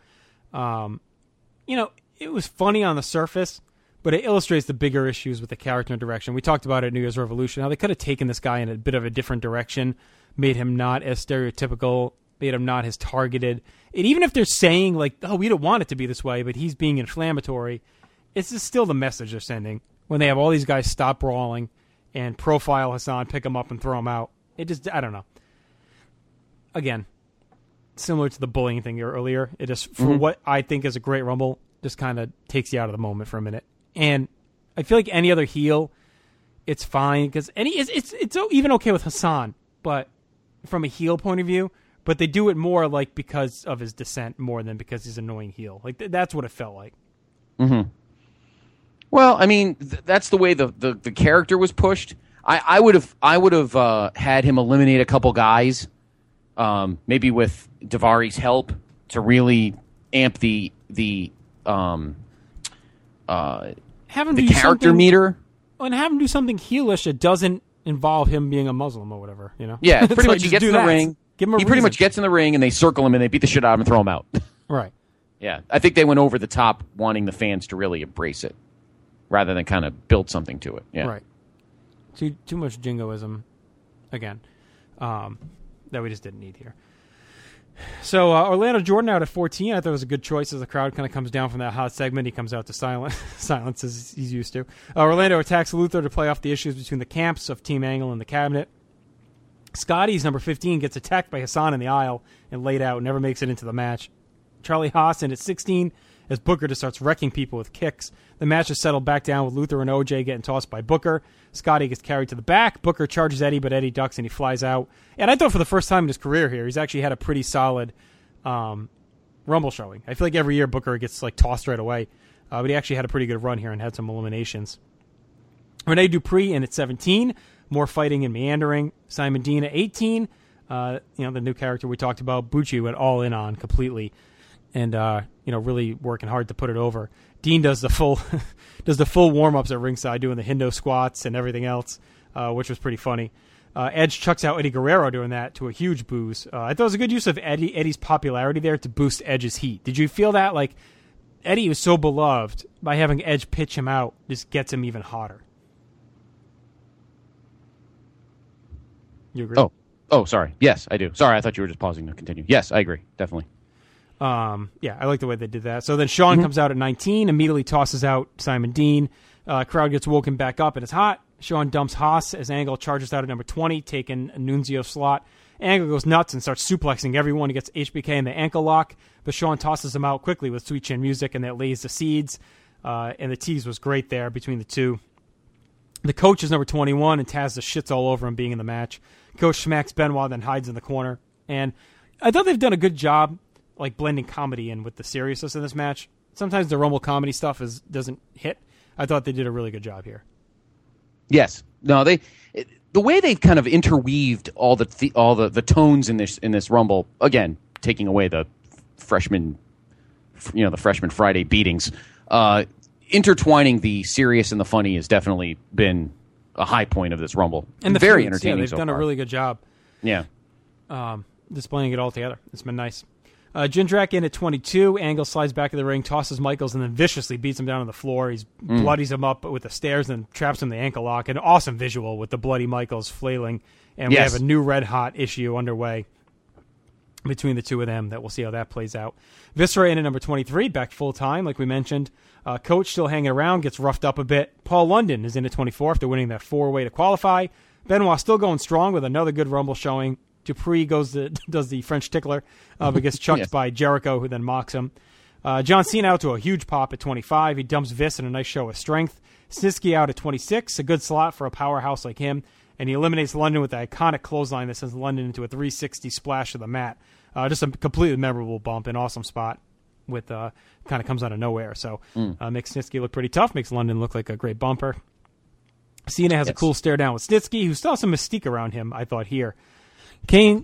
It was funny on the surface, but it illustrates the bigger issues with the character and direction. We talked about it at New Year's Revolution, how they could have taken this guy in a bit of a different direction, made him not as stereotypical, made him not as targeted. And even if they're saying, like, oh, we don't want it to be this way, but he's being inflammatory, it's just still the message they're sending when they have all these guys stop brawling and profile Hassan, pick him up, and throw him out. It just, I don't know. Again, similar to the bullying thing earlier, it just, for what I think is a great Rumble, just kind of takes you out of the moment for a minute. And I feel like any other heel, it's fine, because it's even okay with Hassan, but from a heel point of view, but they do it more like because of his descent more than because he's an annoying heel. Like that's what it felt like. Mm-hmm. Well, I mean, that's the way the character was pushed. I would have had him eliminate a couple guys, maybe with Daivari's help to really amp the character meter, and have him do something heelish that doesn't involve him being a Muslim or whatever. Yeah, pretty much. He gets in the ring. He pretty much gets in the ring, and they circle him, and they beat the shit out of him and throw him out. Right. Yeah, I think they went over the top, wanting the fans to really embrace it, rather than kind of build something to it. Yeah. Right. Too much jingoism, again, that we just didn't need here. So Orlando Jordan out at 14. I thought it was a good choice as the crowd kind of comes down from that hot segment. He comes out to silence as he's used to. Orlando attacks Luther to play off the issues between the camps of Team Angle and the Cabinet. Scotty's number 15 gets attacked by Hassan in the aisle and laid out, never makes it into the match. Charlie Haas in at 16 as Booker just starts wrecking people with kicks. The match is settled back down with Luther and OJ getting tossed by Booker. Scotty gets carried to the back. Booker charges Eddie, but Eddie ducks and he flies out. And I thought for the first time in his career here, he's actually had a pretty solid Rumble showing. I feel like every year Booker gets like tossed right away. But he actually had a pretty good run here and had some eliminations. Rene Dupree in at 17. More fighting and meandering. Simon Dean at 18. The new character we talked about. Bucci went all in on completely. And, really working hard to put it over. Dean does the full warm-ups at ringside, doing the Hindo squats and everything else, which was pretty funny. Edge chucks out Eddie Guerrero doing that to a huge boost. I thought it was a good use of Eddie's popularity there to boost Edge's heat. Did you feel that? Like, Eddie was so beloved, by having Edge pitch him out just gets him even hotter. You agree? Oh, sorry. Yes, I do. Sorry, I thought you were just pausing to continue. Yes, I agree. Definitely. I like the way they did that. So then Sean comes out at 19, immediately tosses out Simon Dean. Crowd gets woken back up, and it's hot. Sean dumps Haas as Angle charges out at number 20, taking a Nunzio slot. Angle goes nuts and starts suplexing everyone. He gets HBK in the ankle lock, but Sean tosses him out quickly with Sweet Chin Music, and that lays the seeds. And the tease was great there between the two. The coach is number 21, and Taz just shits all over him being in the match. Coach smacks Benoit, then hides in the corner. And I thought they've done a good job like blending comedy in with the seriousness in this match. Sometimes the Rumble comedy stuff doesn't hit. I thought they did a really good job here. Yes. No, the way they've kind of interweaved all the tones in this Rumble, again, taking away the freshman Friday beatings, intertwining the serious and the funny has definitely been a high point of this Rumble. And very entertaining. They've done a really good job. Yeah. Displaying it all together. It's been nice. Jindrak in at 22. Angle slides back in the ring, tosses Michaels, and then viciously beats him down on the floor. He bloodies him up with the stairs and traps him in the ankle lock. An awesome visual with the bloody Michaels flailing. And we have a new red hot issue underway between the two of them that we'll see how that plays out. Viscera in at number 23, back full time, like we mentioned. Coach still hanging around, gets roughed up a bit. Paul London is in at 24 after winning that 4-way to qualify. Benoit still going strong with another good Rumble showing. Dupree does the French tickler, but gets chucked by Jericho, who then mocks him. John Cena out to a huge pop at 25. He dumps Vis in a nice show of strength. Snitsky out at 26, a good slot for a powerhouse like him. And he eliminates London with the iconic clothesline that sends London into a 360 splash to the mat. Just a completely memorable bump, an awesome spot with kind of comes out of nowhere. So makes Snitsky look pretty tough, makes London look like a great bumper. Cena has a cool stare down with Snitsky, who still has some mystique around him, I thought, here. Kane.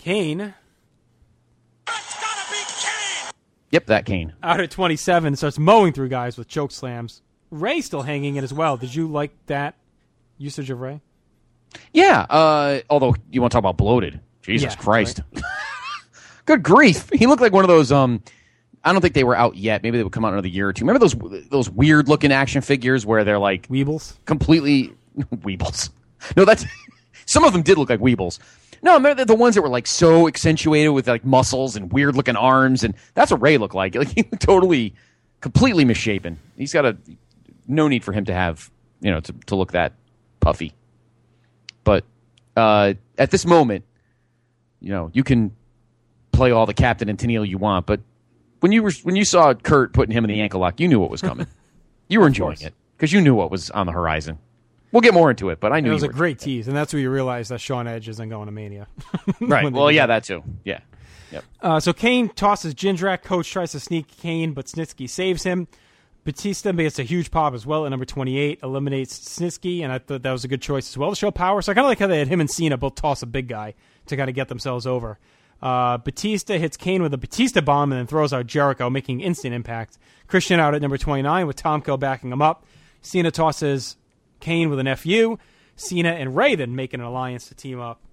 Yep, that Kane. Out at 27, starts mowing through guys with choke slams. Ray still hanging in as well. Did you like that usage of Ray? Yeah, although you want to talk about bloated. Jesus Christ. Right. Good grief. He looked like one of those, I don't think they were out yet. Maybe they would come out in another year or two. Remember those weird-looking action figures where they're like... Weebles? Completely... Weebles. No, that's... Some of them did look like Weebles. No, remember the ones that were like so accentuated with like muscles and weird looking arms, and that's what Ray looked like. Like he looked totally, completely misshapen. He's got no need for him to have, to look that puffy. But at this moment, you can play all the Captain and Tennille you want, but when you saw Kurt putting him in the ankle lock, you knew what was coming. You were enjoying it because you knew what was on the horizon. We'll get more into it, but I knew it was a great tease, and that's where you realize that Shawn Edge isn't going to Mania. Right. Well, yeah, that too. Yeah. Yep. So Kane tosses Jindrak. Coach tries to sneak Kane, but Snitsky saves him. Batista gets a huge pop as well at number 28, eliminates Snitsky, and I thought that was a good choice as well to show power. So I kind of like how they had him and Cena both toss a big guy to kind of get themselves over. Batista hits Kane with a Batista bomb and then throws out Jericho, making instant impact. Christian out at number 29 with Tomko backing him up. Cena tosses Kane with an FU. Cena and Ray then making an alliance to team up.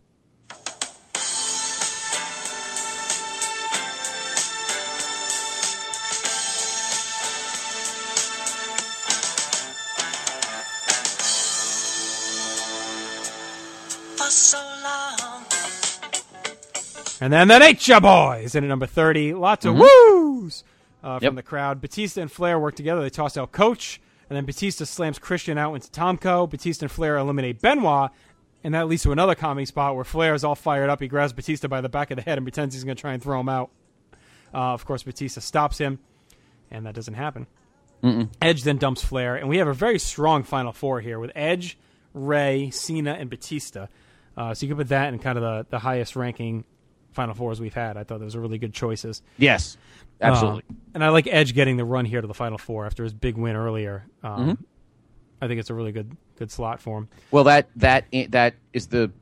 For so long. And then the Nature Boys in at number 30. Lots of woos from the crowd. Batista and Flair work together. They toss out Coach. And then Batista slams Christian out into Tomko. Batista and Flair eliminate Benoit. And that leads to another comedy spot where Flair is all fired up. He grabs Batista by the back of the head and pretends he's going to try and throw him out. Of course, Batista stops him, and that doesn't happen. Mm-mm. Edge then dumps Flair, and we have a very strong Final Four here with Edge, Rey, Cena, and Batista. So you can put that in kind of the highest ranking Final Fours we've had. I thought those were really good choices. Yes, absolutely. And I like Edge getting the run here to the Final Four after his big win earlier. Mm-hmm. I think it's a really good slot for him. Well, that is the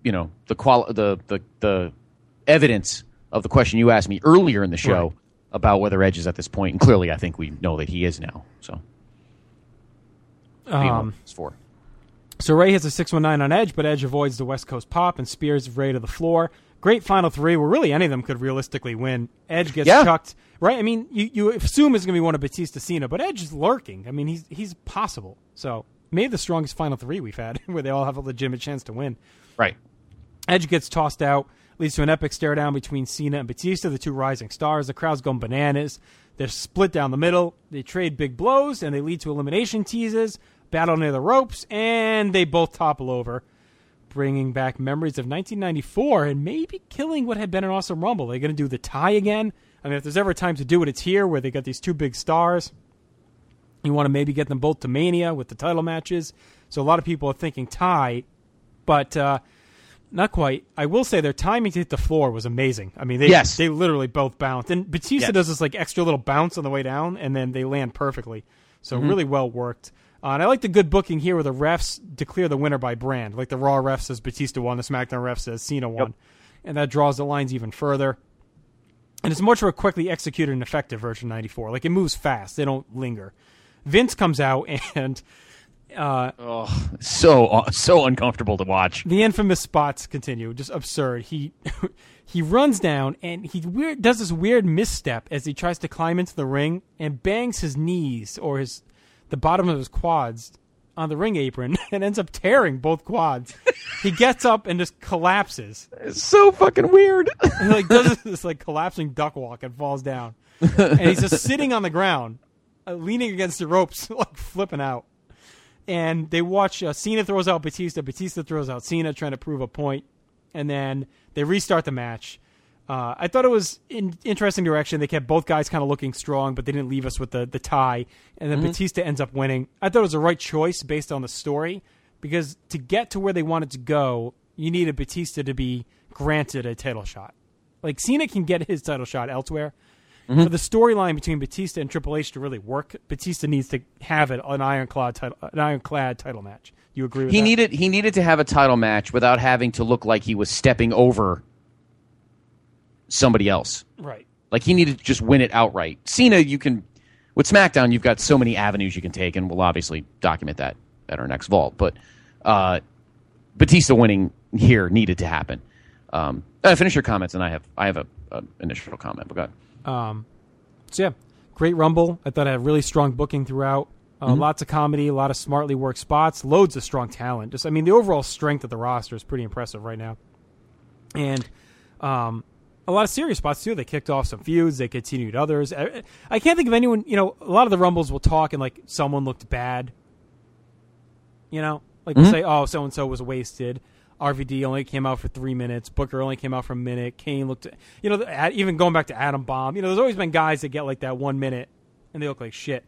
evidence of the question you asked me earlier in the show about whether Edge is at this point, and clearly I think we know that he is now. So, it's 4. So Rey hits a 619 on Edge, but Edge avoids the West Coast pop and spears Rey to the floor. Great Final 3 where really any of them could realistically win. Edge gets chucked, right? I mean, you assume it's going to be one of Batista Cena, but Edge is lurking. I mean, he's possible. So maybe the strongest Final 3 we've had where they all have a legitimate chance to win. Right. Edge gets tossed out, leads to an epic stare down between Cena and Batista, the two rising stars. The crowd's going bananas. They're split down the middle. They trade big blows, and they lead to elimination teases, battle near the ropes, and they both topple over, bringing back memories of 1994 and maybe killing what had been an Awesome Rumble. They're going to do the tie again. I mean, if there's ever a time to do it, it's here where they got these two big stars. You want to maybe get them both to Mania with the title matches. So a lot of people are thinking tie, but not quite. I will say their timing to hit the floor was amazing. I mean, they literally both bounced. And Batista does this like extra little bounce on the way down, and then they land perfectly. So really well worked. And I like the good booking here where the refs declare the winner by brand. Like the Raw ref says Batista won, the SmackDown ref says Cena won. And that draws the lines even further. And it's much more quickly executed and effective version 94. Like it moves fast. They don't linger. Vince comes out and... so uncomfortable to watch. The infamous spots continue. Just absurd. He runs down and he does this weird misstep as he tries to climb into the ring and bangs his knees or the bottom of his quads on the ring apron and ends up tearing both quads. He gets up and just collapses. It's so fucking weird. And he does this like collapsing duck walk and falls down. And he's just sitting on the ground, leaning against the ropes, like flipping out. And they watch Cena throws out Batista. Batista throws out Cena, trying to prove a point. And then they restart the match. I thought it was in interesting direction. They kept both guys kind of looking strong, but they didn't leave us with the tie. And then Batista ends up winning. I thought it was the right choice based on the story, because to get to where they wanted to go, you needed Batista to be granted a title shot. Like Cena can get his title shot elsewhere. For the storyline between Batista and Triple H to really work, Batista needs to have an ironclad title match. You agree with that? He needed to have a title match without having to look like he was stepping over somebody else. Right. Like he needed to just win it outright. Cena, with SmackDown, you've got so many avenues you can take, and we'll obviously document that at our next Vault. But Batista winning here needed to happen. Finish your comments, and I have an initial comment. But go ahead. So yeah, great Rumble. I thought it had really strong booking throughout. Lots of comedy, a lot of smartly worked spots, loads of strong talent. The overall strength of the roster is pretty impressive right now. And a lot of serious spots too. They kicked off some feuds. They continued others. I can't think of anyone. A lot of the Rumbles will talk and like someone looked bad. They'll say, "Oh, so and so was wasted." RVD only came out for 3 minutes. Booker only came out for a minute. Kane looked, even going back to Adam Bomb. There's always been guys that get like that 1 minute and they look like shit.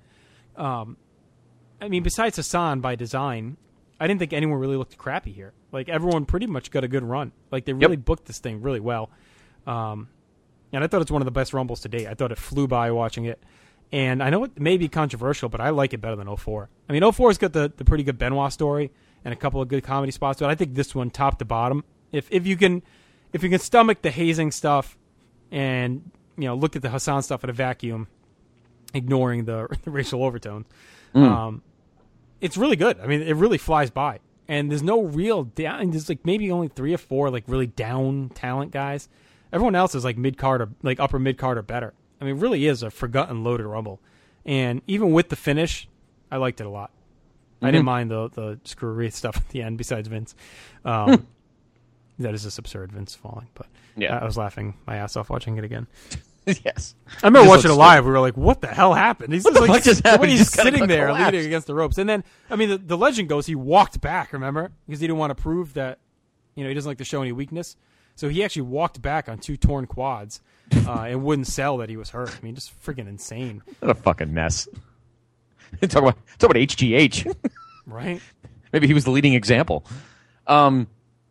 Besides Hassan by design, I didn't think anyone really looked crappy here. Like everyone pretty much got a good run. Like they really booked this thing really well. And I thought it's one of the best Rumbles to date. I thought it flew by watching it. And I know it may be controversial, but I like it better than 04. 04's got the pretty good Benoit story and a couple of good comedy spots, but I think this one, top to bottom, if you can stomach the hazing stuff and look at the Hassan stuff in a vacuum, ignoring the racial overtones, it's really good. It really flies by, and there's no real down. There's like maybe only 3 or 4 like really down talent guys. Everyone else is like mid card or like upper mid card or better. It really is a forgotten loaded Rumble, and even with the finish, I liked it a lot. I didn't mind the screwery stuff at the end, besides Vince. That is just absurd, Vince falling. But I was laughing my ass off watching it again. Yes. I remember watching it live. We were like, what the hell happened? He's he's sitting there leaning against the ropes. And then, the legend goes he walked back, remember? Because he didn't want to prove that, he doesn't like to show any weakness. So he actually walked back on 2 torn quads and wouldn't sell that he was hurt. I mean, just freaking insane. What a fucking mess. Talk about HGH. Right? Maybe he was the leading example. My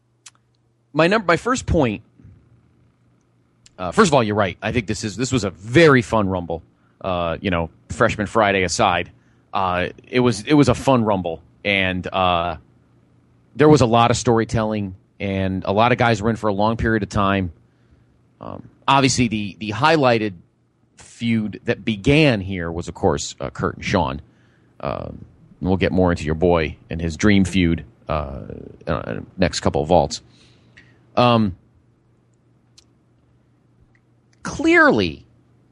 first point. First of all, you're right. I think this was a very fun Rumble. Freshman Friday aside, it was a fun Rumble, and there was a lot of storytelling, and a lot of guys were in for a long period of time. Obviously, the highlighted feud that began here was, of course, Kurt and Sean. We'll get more into your boy and his dream feud next couple of vaults. Clearly,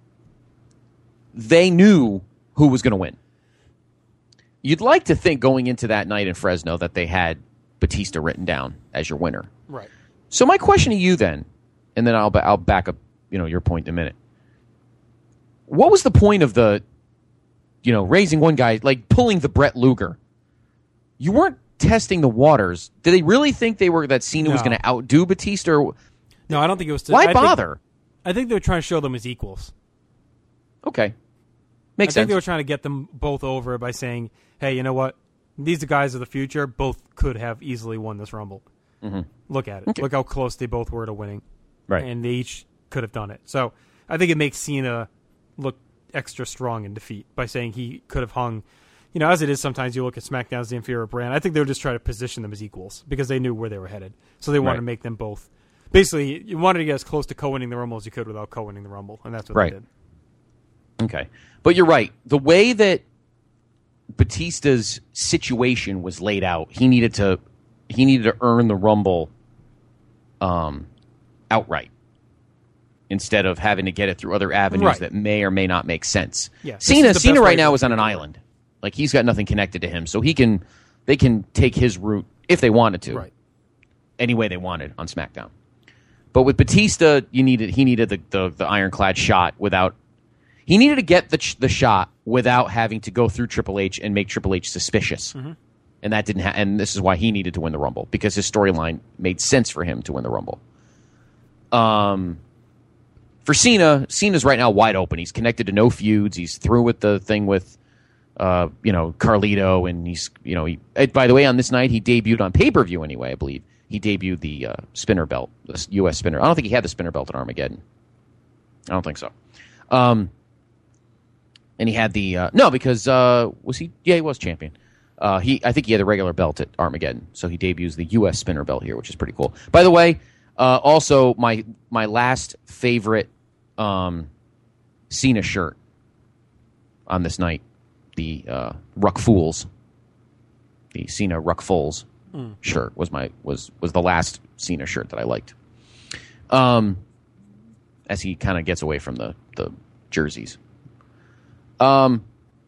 they knew who was going to win. You'd like to think going into that night in Fresno that they had Batista written down as your winner. Right. So my question to you then, and then I'll back up, your point in a minute. What was the point of the, raising one guy, like pulling the Brett Luger? You weren't testing the waters. Did they really think that Cena was going to outdo Batista? No, I don't think it was. Why bother? I think they were trying to show them as equals. Okay. Makes sense. I think they were trying to get them both over by saying, hey, you know what? These are the guys of the future. Both could have easily won this Rumble. Mm-hmm. Look at it. Okay. Look how close they both were to winning. Right. And they each could have done it. So I think it makes Cena look extra strong in defeat by saying he could have hung. As it is sometimes you look at SmackDown as the inferior brand. I think they were just trying to position them as equals because they knew where they were headed. So they wanted to make them both. Basically, you wanted to get as close to co-winning the Rumble as you could without co-winning the Rumble, and that's what they did. Okay. But you're right. The way that Batista's situation was laid out, he needed to earn the Rumble outright instead of having to get it through other avenues that may or may not make sense. Yeah, Cena right now is on an island. Like, he's got nothing connected to him, so they can take his route if they wanted to. Right. Any way they wanted on SmackDown. But with Batista, he needed the ironclad shot without. He needed to get the shot without having to go through Triple H and make Triple H suspicious, and that didn't. And this is why he needed to win the Rumble, because his storyline made sense for him to win the Rumble. For Cena's right now wide open. He's connected to no feuds. He's through with the thing with, Carlito, and he's by the way, on this night he debuted on pay-per-view anyway. I believe he debuted the spinner belt, the U.S. spinner. I don't think he had the spinner belt at Armageddon. I don't think so. And he had the because was he? Yeah, he was champion. I think he had the regular belt at Armageddon, so he debuts the U.S. spinner belt here, which is pretty cool. By the way, also my last favorite Cena shirt on this night, the Ruck Fools, the Cena Ruck Fools shirt was the last Cena shirt that I liked. As he kind of gets away from the jerseys. But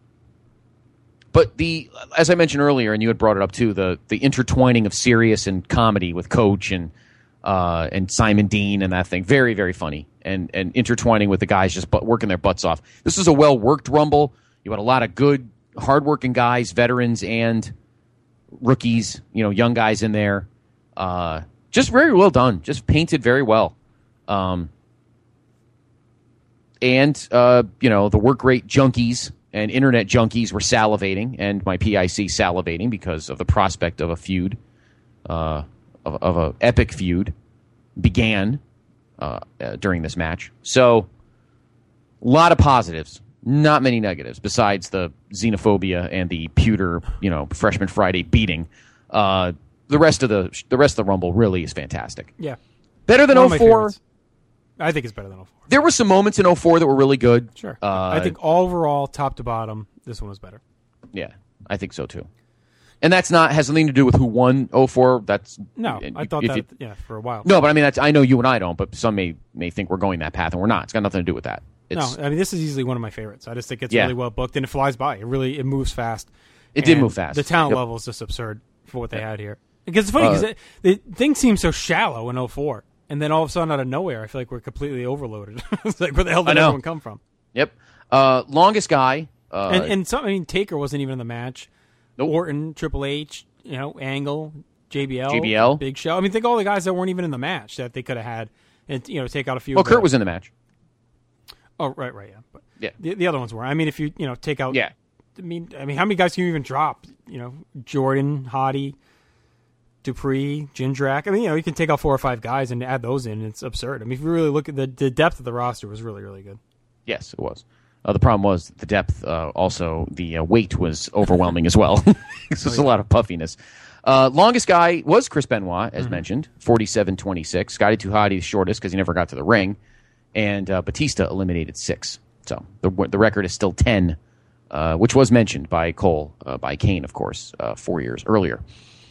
as I mentioned earlier, and you had brought it up too, the intertwining of serious and comedy with Coach and Simon Dean and that thing, very, very funny, and intertwining with the guys just working their butts off. This is a well worked Rumble. You had a lot of good, hardworking guys, veterans and rookies, young guys in there. Just very well done. Just painted very well. The work rate junkies and internet junkies were salivating, and my PIC salivating because of the prospect of a feud, of an epic feud, began during this match. So, a lot of positives, not many negatives, besides the xenophobia and the pewter, Freshman Friday beating. The rest of the Rumble really is fantastic. Yeah, better than 04. I think it's better than 04. There were some moments in 04 that were really good. Sure. I think overall, top to bottom, this one was better. Yeah, I think so too. And has nothing to do with who won 04. I thought for a while. No, but I mean, I know you and I don't, but some may think we're going that path, and we're not. It's got nothing to do with that. This is easily one of my favorites. I just think it's really well booked, and it flies by. It moves fast. It did move fast. The talent level is just absurd for what they had here. Because it's funny, because the thing seems so shallow in 04. And then all of a sudden, out of nowhere, I feel like we're completely overloaded. It's like, where the hell did everyone come from? Yep. Longest guy. Taker wasn't even in the match. Nope. Orton, Triple H, Angle, JBL, Big Show. I mean, think of all the guys that weren't even in the match that they could have had, and take out a few. Well, Kurt was in the match. Oh, right, yeah. But yeah, the other ones were. I mean, if you take out. Yeah. I mean, how many guys can you even drop? Jordan, Hottie, Dupree, Jindrak. I mean, you can take out 4 or 5 guys and add those in. It's absurd. I mean, if you really look at the depth of the roster was really, really good. Yes, it was. The problem was the depth. Also, the weight was overwhelming as well. There's a lot of puffiness. Longest guy was Chris Benoit, as mentioned, 47-26. Scotty 2 Hotty, the shortest because he never got to the ring, and Batista eliminated 6. So the record is still 10, which was mentioned by Cole, by Kane, of course, 4 years earlier.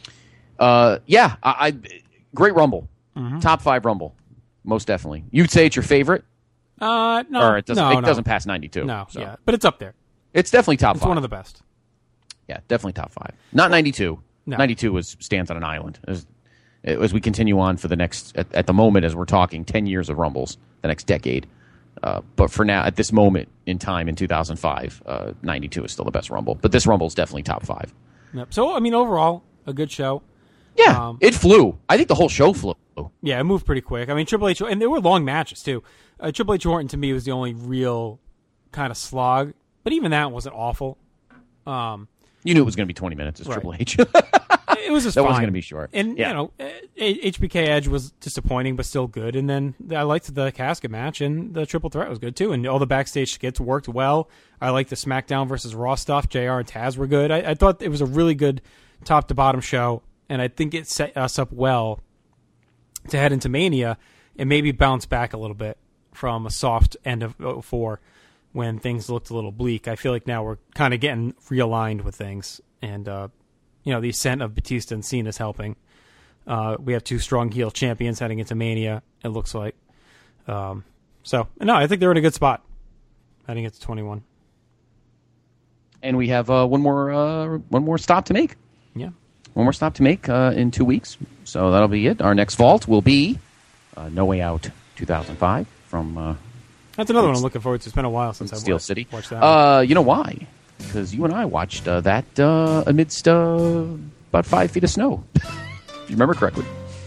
I great Rumble, top 5 Rumble, most definitely. You'd say it's your favorite? No, or it doesn't. No, it doesn't pass 92. No, so. yeah, but it's up there. It's definitely top 5. It's one of the best. Yeah, definitely top 5. Not 92. No. 92 stands on an island. As we continue on for the next, at the moment, as we're talking, 10 years of Rumbles, the next decade. But for now, at this moment in time, in 2005, 92 is still the best Rumble. But this Rumble is definitely top 5. Yep. So, I mean, overall, a good show. Yeah, it flew. I think the whole show flew. Yeah, it moved pretty quick. I mean, Triple H, and there were long matches, too. Triple H Orton, to me, was the only real kind of slog. But even that wasn't awful. You knew it was going to be 20 minutes as Triple H. It was just that fine. wasn't going to be short. And, HBK Edge was disappointing, but still good. And then I liked the casket match, and the triple threat was good, too. And all the backstage skits worked well. I liked the SmackDown versus Raw stuff. JR and Taz were good. I thought it was a really good top-to-bottom show, and I think it set us up well to head into Mania and maybe bounce back a little bit from a soft end of 04 when things looked a little bleak. I feel like now we're kind of getting realigned with things, and the ascent of Batista and Cena is helping. We have 2 strong heel champions heading into Mania, it looks like. I think they're in a good spot heading into 21. And we have one more stop to make. Yeah. One more stop to make in 2 weeks. So that'll be it. Our next vault will be No Way Out 2005 from... That's another one I'm looking forward to. It's been a while since I've Steel City. watched that. You know why? Because you and I watched that amidst about 5 feet of snow. If you remember correctly.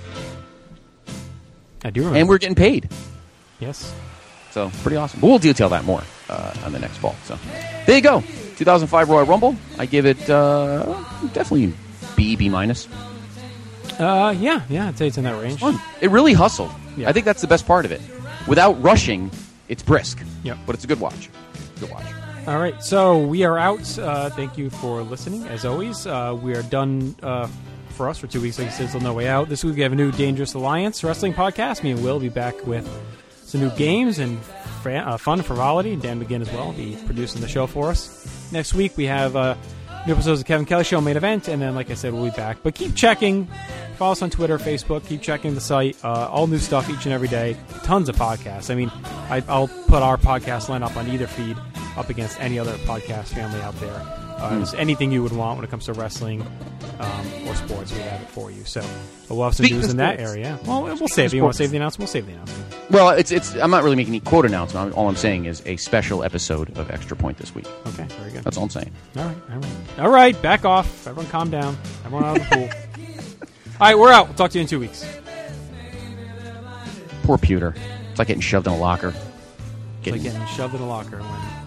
I do remember. And we're getting paid. Yes. So, pretty awesome. But we'll detail that more on the next vault. So, there you go. 2005 Royal Rumble. I give it definitely B minus. Yeah, I'd say it's in that range. Fun. It really hustled. Yeah. I think that's the best part of it. Without rushing, it's brisk. Yep. But it's a good watch. Good watch. All right, so we are out. Thank you for listening. As always, we are done for us for 2 weeks. Like I said, still No Way Out. This week we have a new Dangerous Alliance wrestling podcast. Me and Will will be back with some new games and fun and frivolity. Dan McGinn as well will be producing the show for us. Next week we have new episodes of Kevin Kelly Show main event, and then, like I said, we'll be back. But keep checking. Follow us on Twitter, Facebook. Keep checking the site. All new stuff each and every day. Tons of podcasts. I mean, I'll put our podcast lineup on either feed up against any other podcast family out there. There's anything you would want when it comes to wrestling or sports, we have it for you. So we'll have some news in that area. Well, we'll save it. You want to save the announcement? We'll save the announcement. Well, it's. I'm not really making any quote announcement. All I'm saying is a special episode of Extra Point this week. Okay, very good. That's all I'm saying. All right. Back off. Everyone calm down. Everyone out of the pool. All right, we're out. We'll talk to you in 2 weeks. Poor Pewter. It's like getting shoved in a locker. It's like getting shoved in a locker when